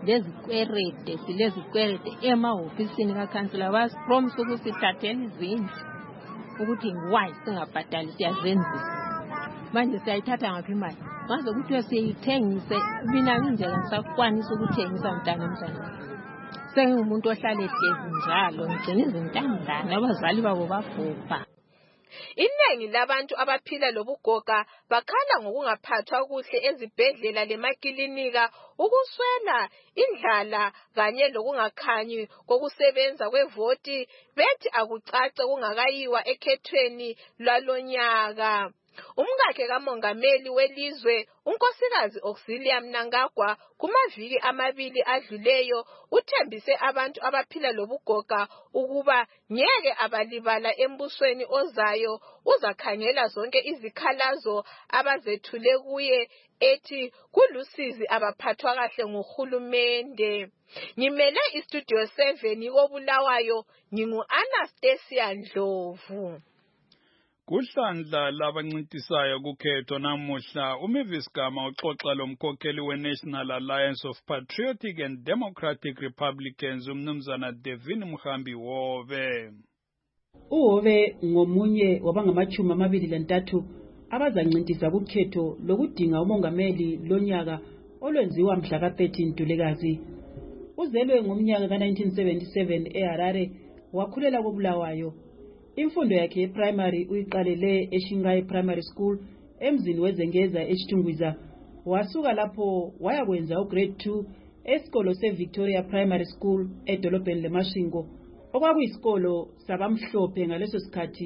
lezikwerede emahofisini kaCouncilor bas promise ukuthi sithathele izindlu ukuthi why singabhadali siyazenzisa. Manje siyayithatha ngaphi imali? Ngaze ukuthi siyithengise mina ngendlela ngisakwanisa ukuthengisa mntana. Sengumuntu ohlala ehlezi njalo ngigcina izintandane abazali babo babhubha. Iningi labantu abaphila lobugoga bakhala ngokungaphathwa kuhle ezibhedlela lemakilinika, ukuswela, indlala kanye lokungakhanyi kokusebenza kwevoti bethi akucace kungakayiwa ekhethweni lwalonyaka. Umkakhe kamongameli welizwe unkosikazi Auxilia Mnangagwa kumaviki amabili adluleyo uthembise abantu abaphila lobugoga ukuba ngeke abalibala embusweni ozayo uzakhangela zonke izikhalazo abazethule kuye ethi kulusizi abaphathwa kahle nguhulumende. Ngimele istudio 7 koBulawayo ngingu-Anastasia Ndlovu. Kuhlandla labancintisayo kukhetho namuhla uMavis Gama uxoxa lomkhokheli weNational Alliance of Patriotic and Democratic Republicans umnumzana Devin Mhambi Hove. Uhove ngomunye wabangamachumi 23 abazancintisa kukhetho lokudinga umongameli lonyaka olwenziwa mhla ka-13 Ntulikazi. Uzelwe ngomnyaka ka-1977 eHarare wakhulela koBulawayo. Imfundo yakhe eprimary uyiqalele eShingayi Primary School emzini wezengeza eChitungwiza. Wasuka lapho wayakwenza ugrade 2 esikolo seVictoria Primary School edolobheni leMashingo okwakuyisikolo sabamhlophe ngaleso sikhathi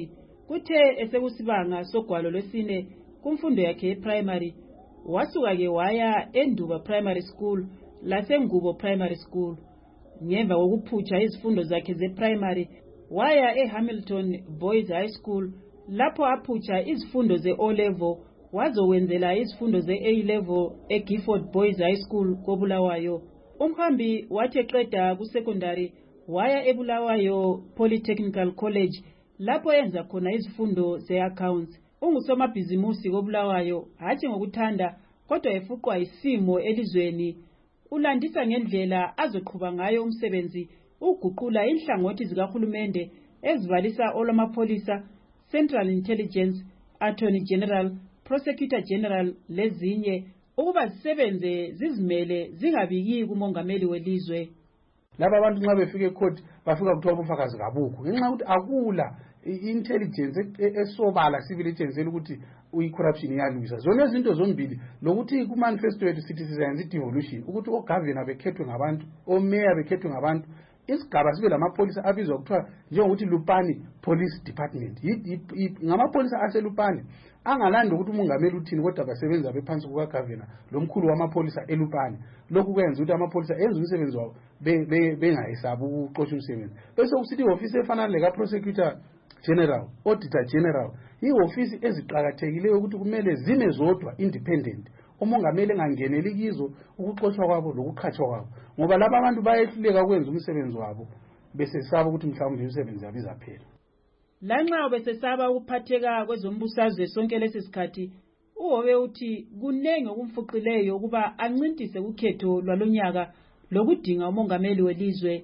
Kuthe esekusibanga sogwalo lwesine kumfundo yakhe eprimary, wasuka-ke waya eNduba Primary School laseNgubo Primary School. Ngemva kokuphutsha izifundo zakhe zeprimary, waya eHamilton Boys High School lapho aphutsha izifundo ze-O level wazowenzela izifundo ze-A level eGifford Boys High School koBulawayo. Umhambi wathi eqeda kusecondary waya eBulawayo Polytechnical College lapho enza khona izifundo ze-accounts. Ungusomabhizimusi koBulawayo, hathi ngokuthanda kodwa efuqwa isimo elizweni. Ulandisa ngendlela azoqhuba ngayo umsebenzi uguqula inhlangothi zikahulumende ezibalisa olwamapholisa, Central Intelligence, Attorney General, Prosecutor General lezinye ukuba zisebenze zizimele zingabiki kumongameli welizwe. Laba abantu nxa befike ecourt bafika kuthiwa ubufakazi kabukho ngenxa ukuthi akula intelligence esobala civil agency ukuthi uyi-corruption iyalwisa. Zona izinto zombili lokuthi ku-manifesto yethu sithi sizayenza i-devolution ukuthi ogovernor bekhethwe ngabantu, omeya bekhethwe ngabantu, isigaba sibe lamapholisa abizwa kuthiwa njengokuthi Lupani Police Department. Ngamapholisa aseLupani angalanda ukuthi umongameli uthini kodwa basebenza bephansi kukagovernor lomkhulu wamapholisa eLupani. Lokhu kwenza ukuthi amapholisa enze umsebenzi wabo bengayesabi ukuxosha umsebenzi. Bese kusithi ihofisi efana leka-Prosecutor General, Auditor General, ihofisi eziqakathekileyo ukuthi kumele zime zodwa independent. Umongameli engangeneli kizo ukuxoshwa kwabo lokukhatshwa kwabo, ngoba laba abantu bayehluleka ukwenza umsebenzi wabo besesaba ukuthi mhlawumbe umsebenzi yabo izaphela. Lanxa besesaba ukuphatheka kwezombusazwe sonke lesikhathi, uHobe uthi kunenge okumfuqileyo ukuba ancintise ukhetho lwalonyaka lokudinga umongameli welizwe.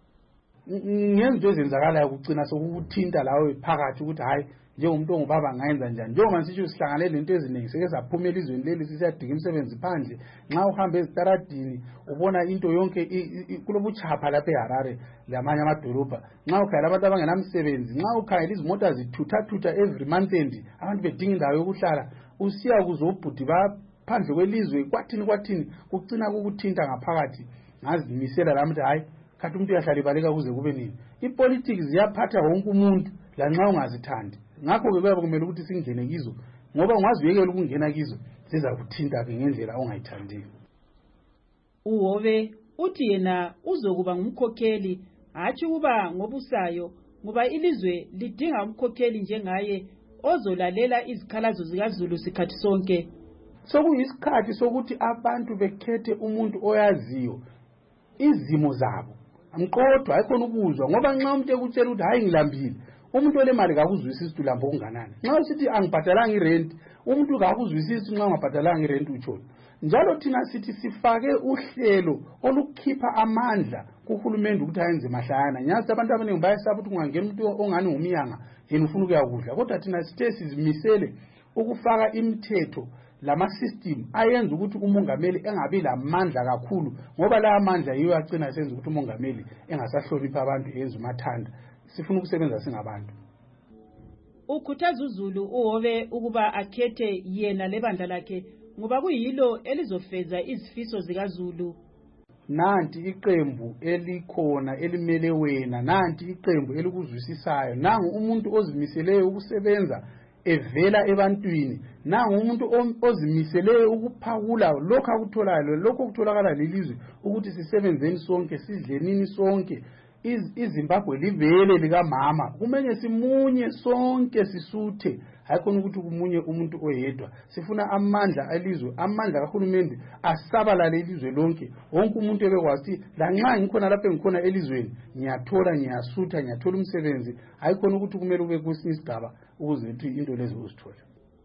Ngenzo ezenzakalayo ukugcina sokuthinta lawe phakathi ukuthi hayi njengomuntu ongubaba ngayenza njani. Njengoba sisho sihlangane lento eziningi seke saphuma elizweni leli sisiyadinga umsebenzi phandle. Nxa uhamba ezitaradini ubona into yonke kulobuchapha lapha eHarare lamanye amadolobha. Nxa ukhangela abantu abangenamsebenzi, nxa ukhangela izimota zithutha every month end abantu bedinga indawo yokuhlala, usiya kuzobhudi baphandle kwelizwe kwathini kucina kukuthinta ngaphakathi. Ngazimisela lamuthi hayi kathi umuntu uyahlala ibaleka kuze kube nini. Ipolitics iyaphatha wonke umuntu lanxa ungazithandi. Ngakho ke kuyabe kumele ukuthi singene kizo, ngoba ungaziyekela ukungena kizo ziza kuthinta ke ngendlela ongayithandiyo. uHobe uthi yena uzokuba ngumkhokheli, hathi kuba ngobusayo, ngoba ilizwe lidinga umkhokheli njengaye ozolalela izikhalazo zikaZulu sikhathi sonke. Sokuyisikhathi sokuthi abantu bekhethe umuntu oyaziyo izimo zabo. Amqodwa ayikhona ukuzwa, ngoba nxa umuntu ekutshela ukuthi hayi ngilambile, umuntu olemali kakuzwisisi ukuthi ulambo kunganani. Nxa usithi angibhadalanga irent, umuntu kakuzwisisi nxa ungabhadalanga irent utshona. Njalo thina sithi sifake uhlelo olukhipha amandla kuhulumende ukuthi ayenze mahlayana. Nyazi abantu abaningi bayesaba ukuthi kungangena umuntu ongani ngumyanga yena ufuna ukuyakudla, kodwa thina sithe sizimisele ukufaka imithetho lama system ayenza ukuthi umongameli engabi lamandla kakhulu, ngoba la amandla yiyo agcina senza ukuthi umongameli engasahlonipha abantu yenza umathanda. Sifuna ukusebenza singabantu. Ukhuthaza uZulu uHobe ukuba akhethe yena lebandla lakhe ngoba kuyilo elizofeza izifiso zikaZulu. Nanti iqembu elikhona elimele wena, nanti iqembu elikuzwisisayo, nangu umuntu ozimiseleyo ukusebenza evela ebantwini, nangu umuntu ozimiseleyo ukuphakula lokho akutholayo, lokho okutholakala lelizwe ukuthi sisebenzeni sonke, sidlenini sonke. iZimbabwe livele likamama, kumele simunye sonke sisuthe, hayikhona ukuthi kumunye umuntu oyedwa. Sifuna amandla elizwe, amandla kahulumende asabalale ilizwe lonke. Wonke umuntu ebekwazi lanxa ngikhona lapha ngikhona elizweni ngiyathola, ngiyasutha, ngiyathola umsebenzi, hayikhona ukuthi kumele ube kwesinye isigaba ukuze uthi into lezo uzithole.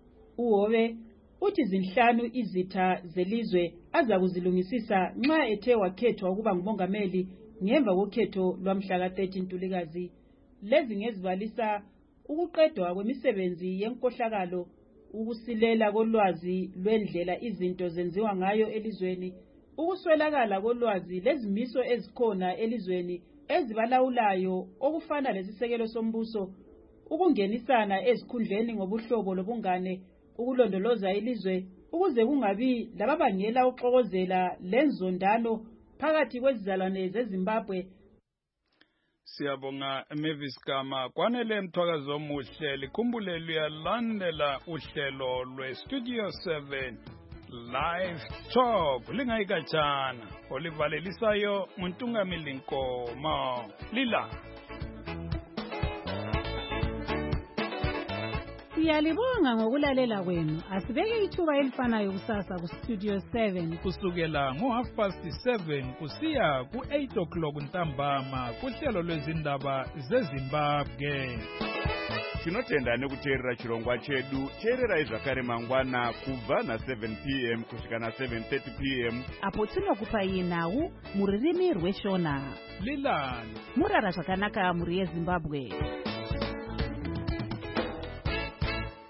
uHobe uthi zinhlanu izitha zelizwe aza kuzilungisisa nxa ethe wakhethwa ukuba ngumongameli ngemva kokhetho lwamhla ka-13 Ntulikazi. Lezi ngezibalisa ukuqedwa kwemisebenzi yenkohlakalo, ukusilela kolwazi lwendlela izinto zenziwa ngayo elizweni, ukuswelakala kolwazi lezimiso ezikhona elizweni ezibalawulayo okufana lesisekelo sombuso, ukungenisana ezikhundleni ngobuhlobo lobungane, ukulondoloza ilizwe ukuze kungabi lababangela uxokozela lenzondano phakathi kwezizalwane zeZimbabwe. Siyabonga Mavis Gama. Kwanele mthwakazo omuhle likhumbule luyalandela uhlelo lwe-Studio 7 Live Talk lingayikatshana olivalelisayo nguNtungamili Nkomo. Lila. Siyalibonga ngokulalela kwenu. Asibeke ithuba elifanayo kusasa ku-Studio 7 kusukela ngo7:30 kusiya ku8 ntambama kuhlelo lwezindaba zeZimbabwe. Tinotenda nekuteerera chirongwa chedu. Teererai zvakare mangwana kubva na7 p.m. kusvika na7:30 p.m. apo tinokupai nhau muririmi rweshona. Lilani murara zvakanaka muri yeZimbabwe.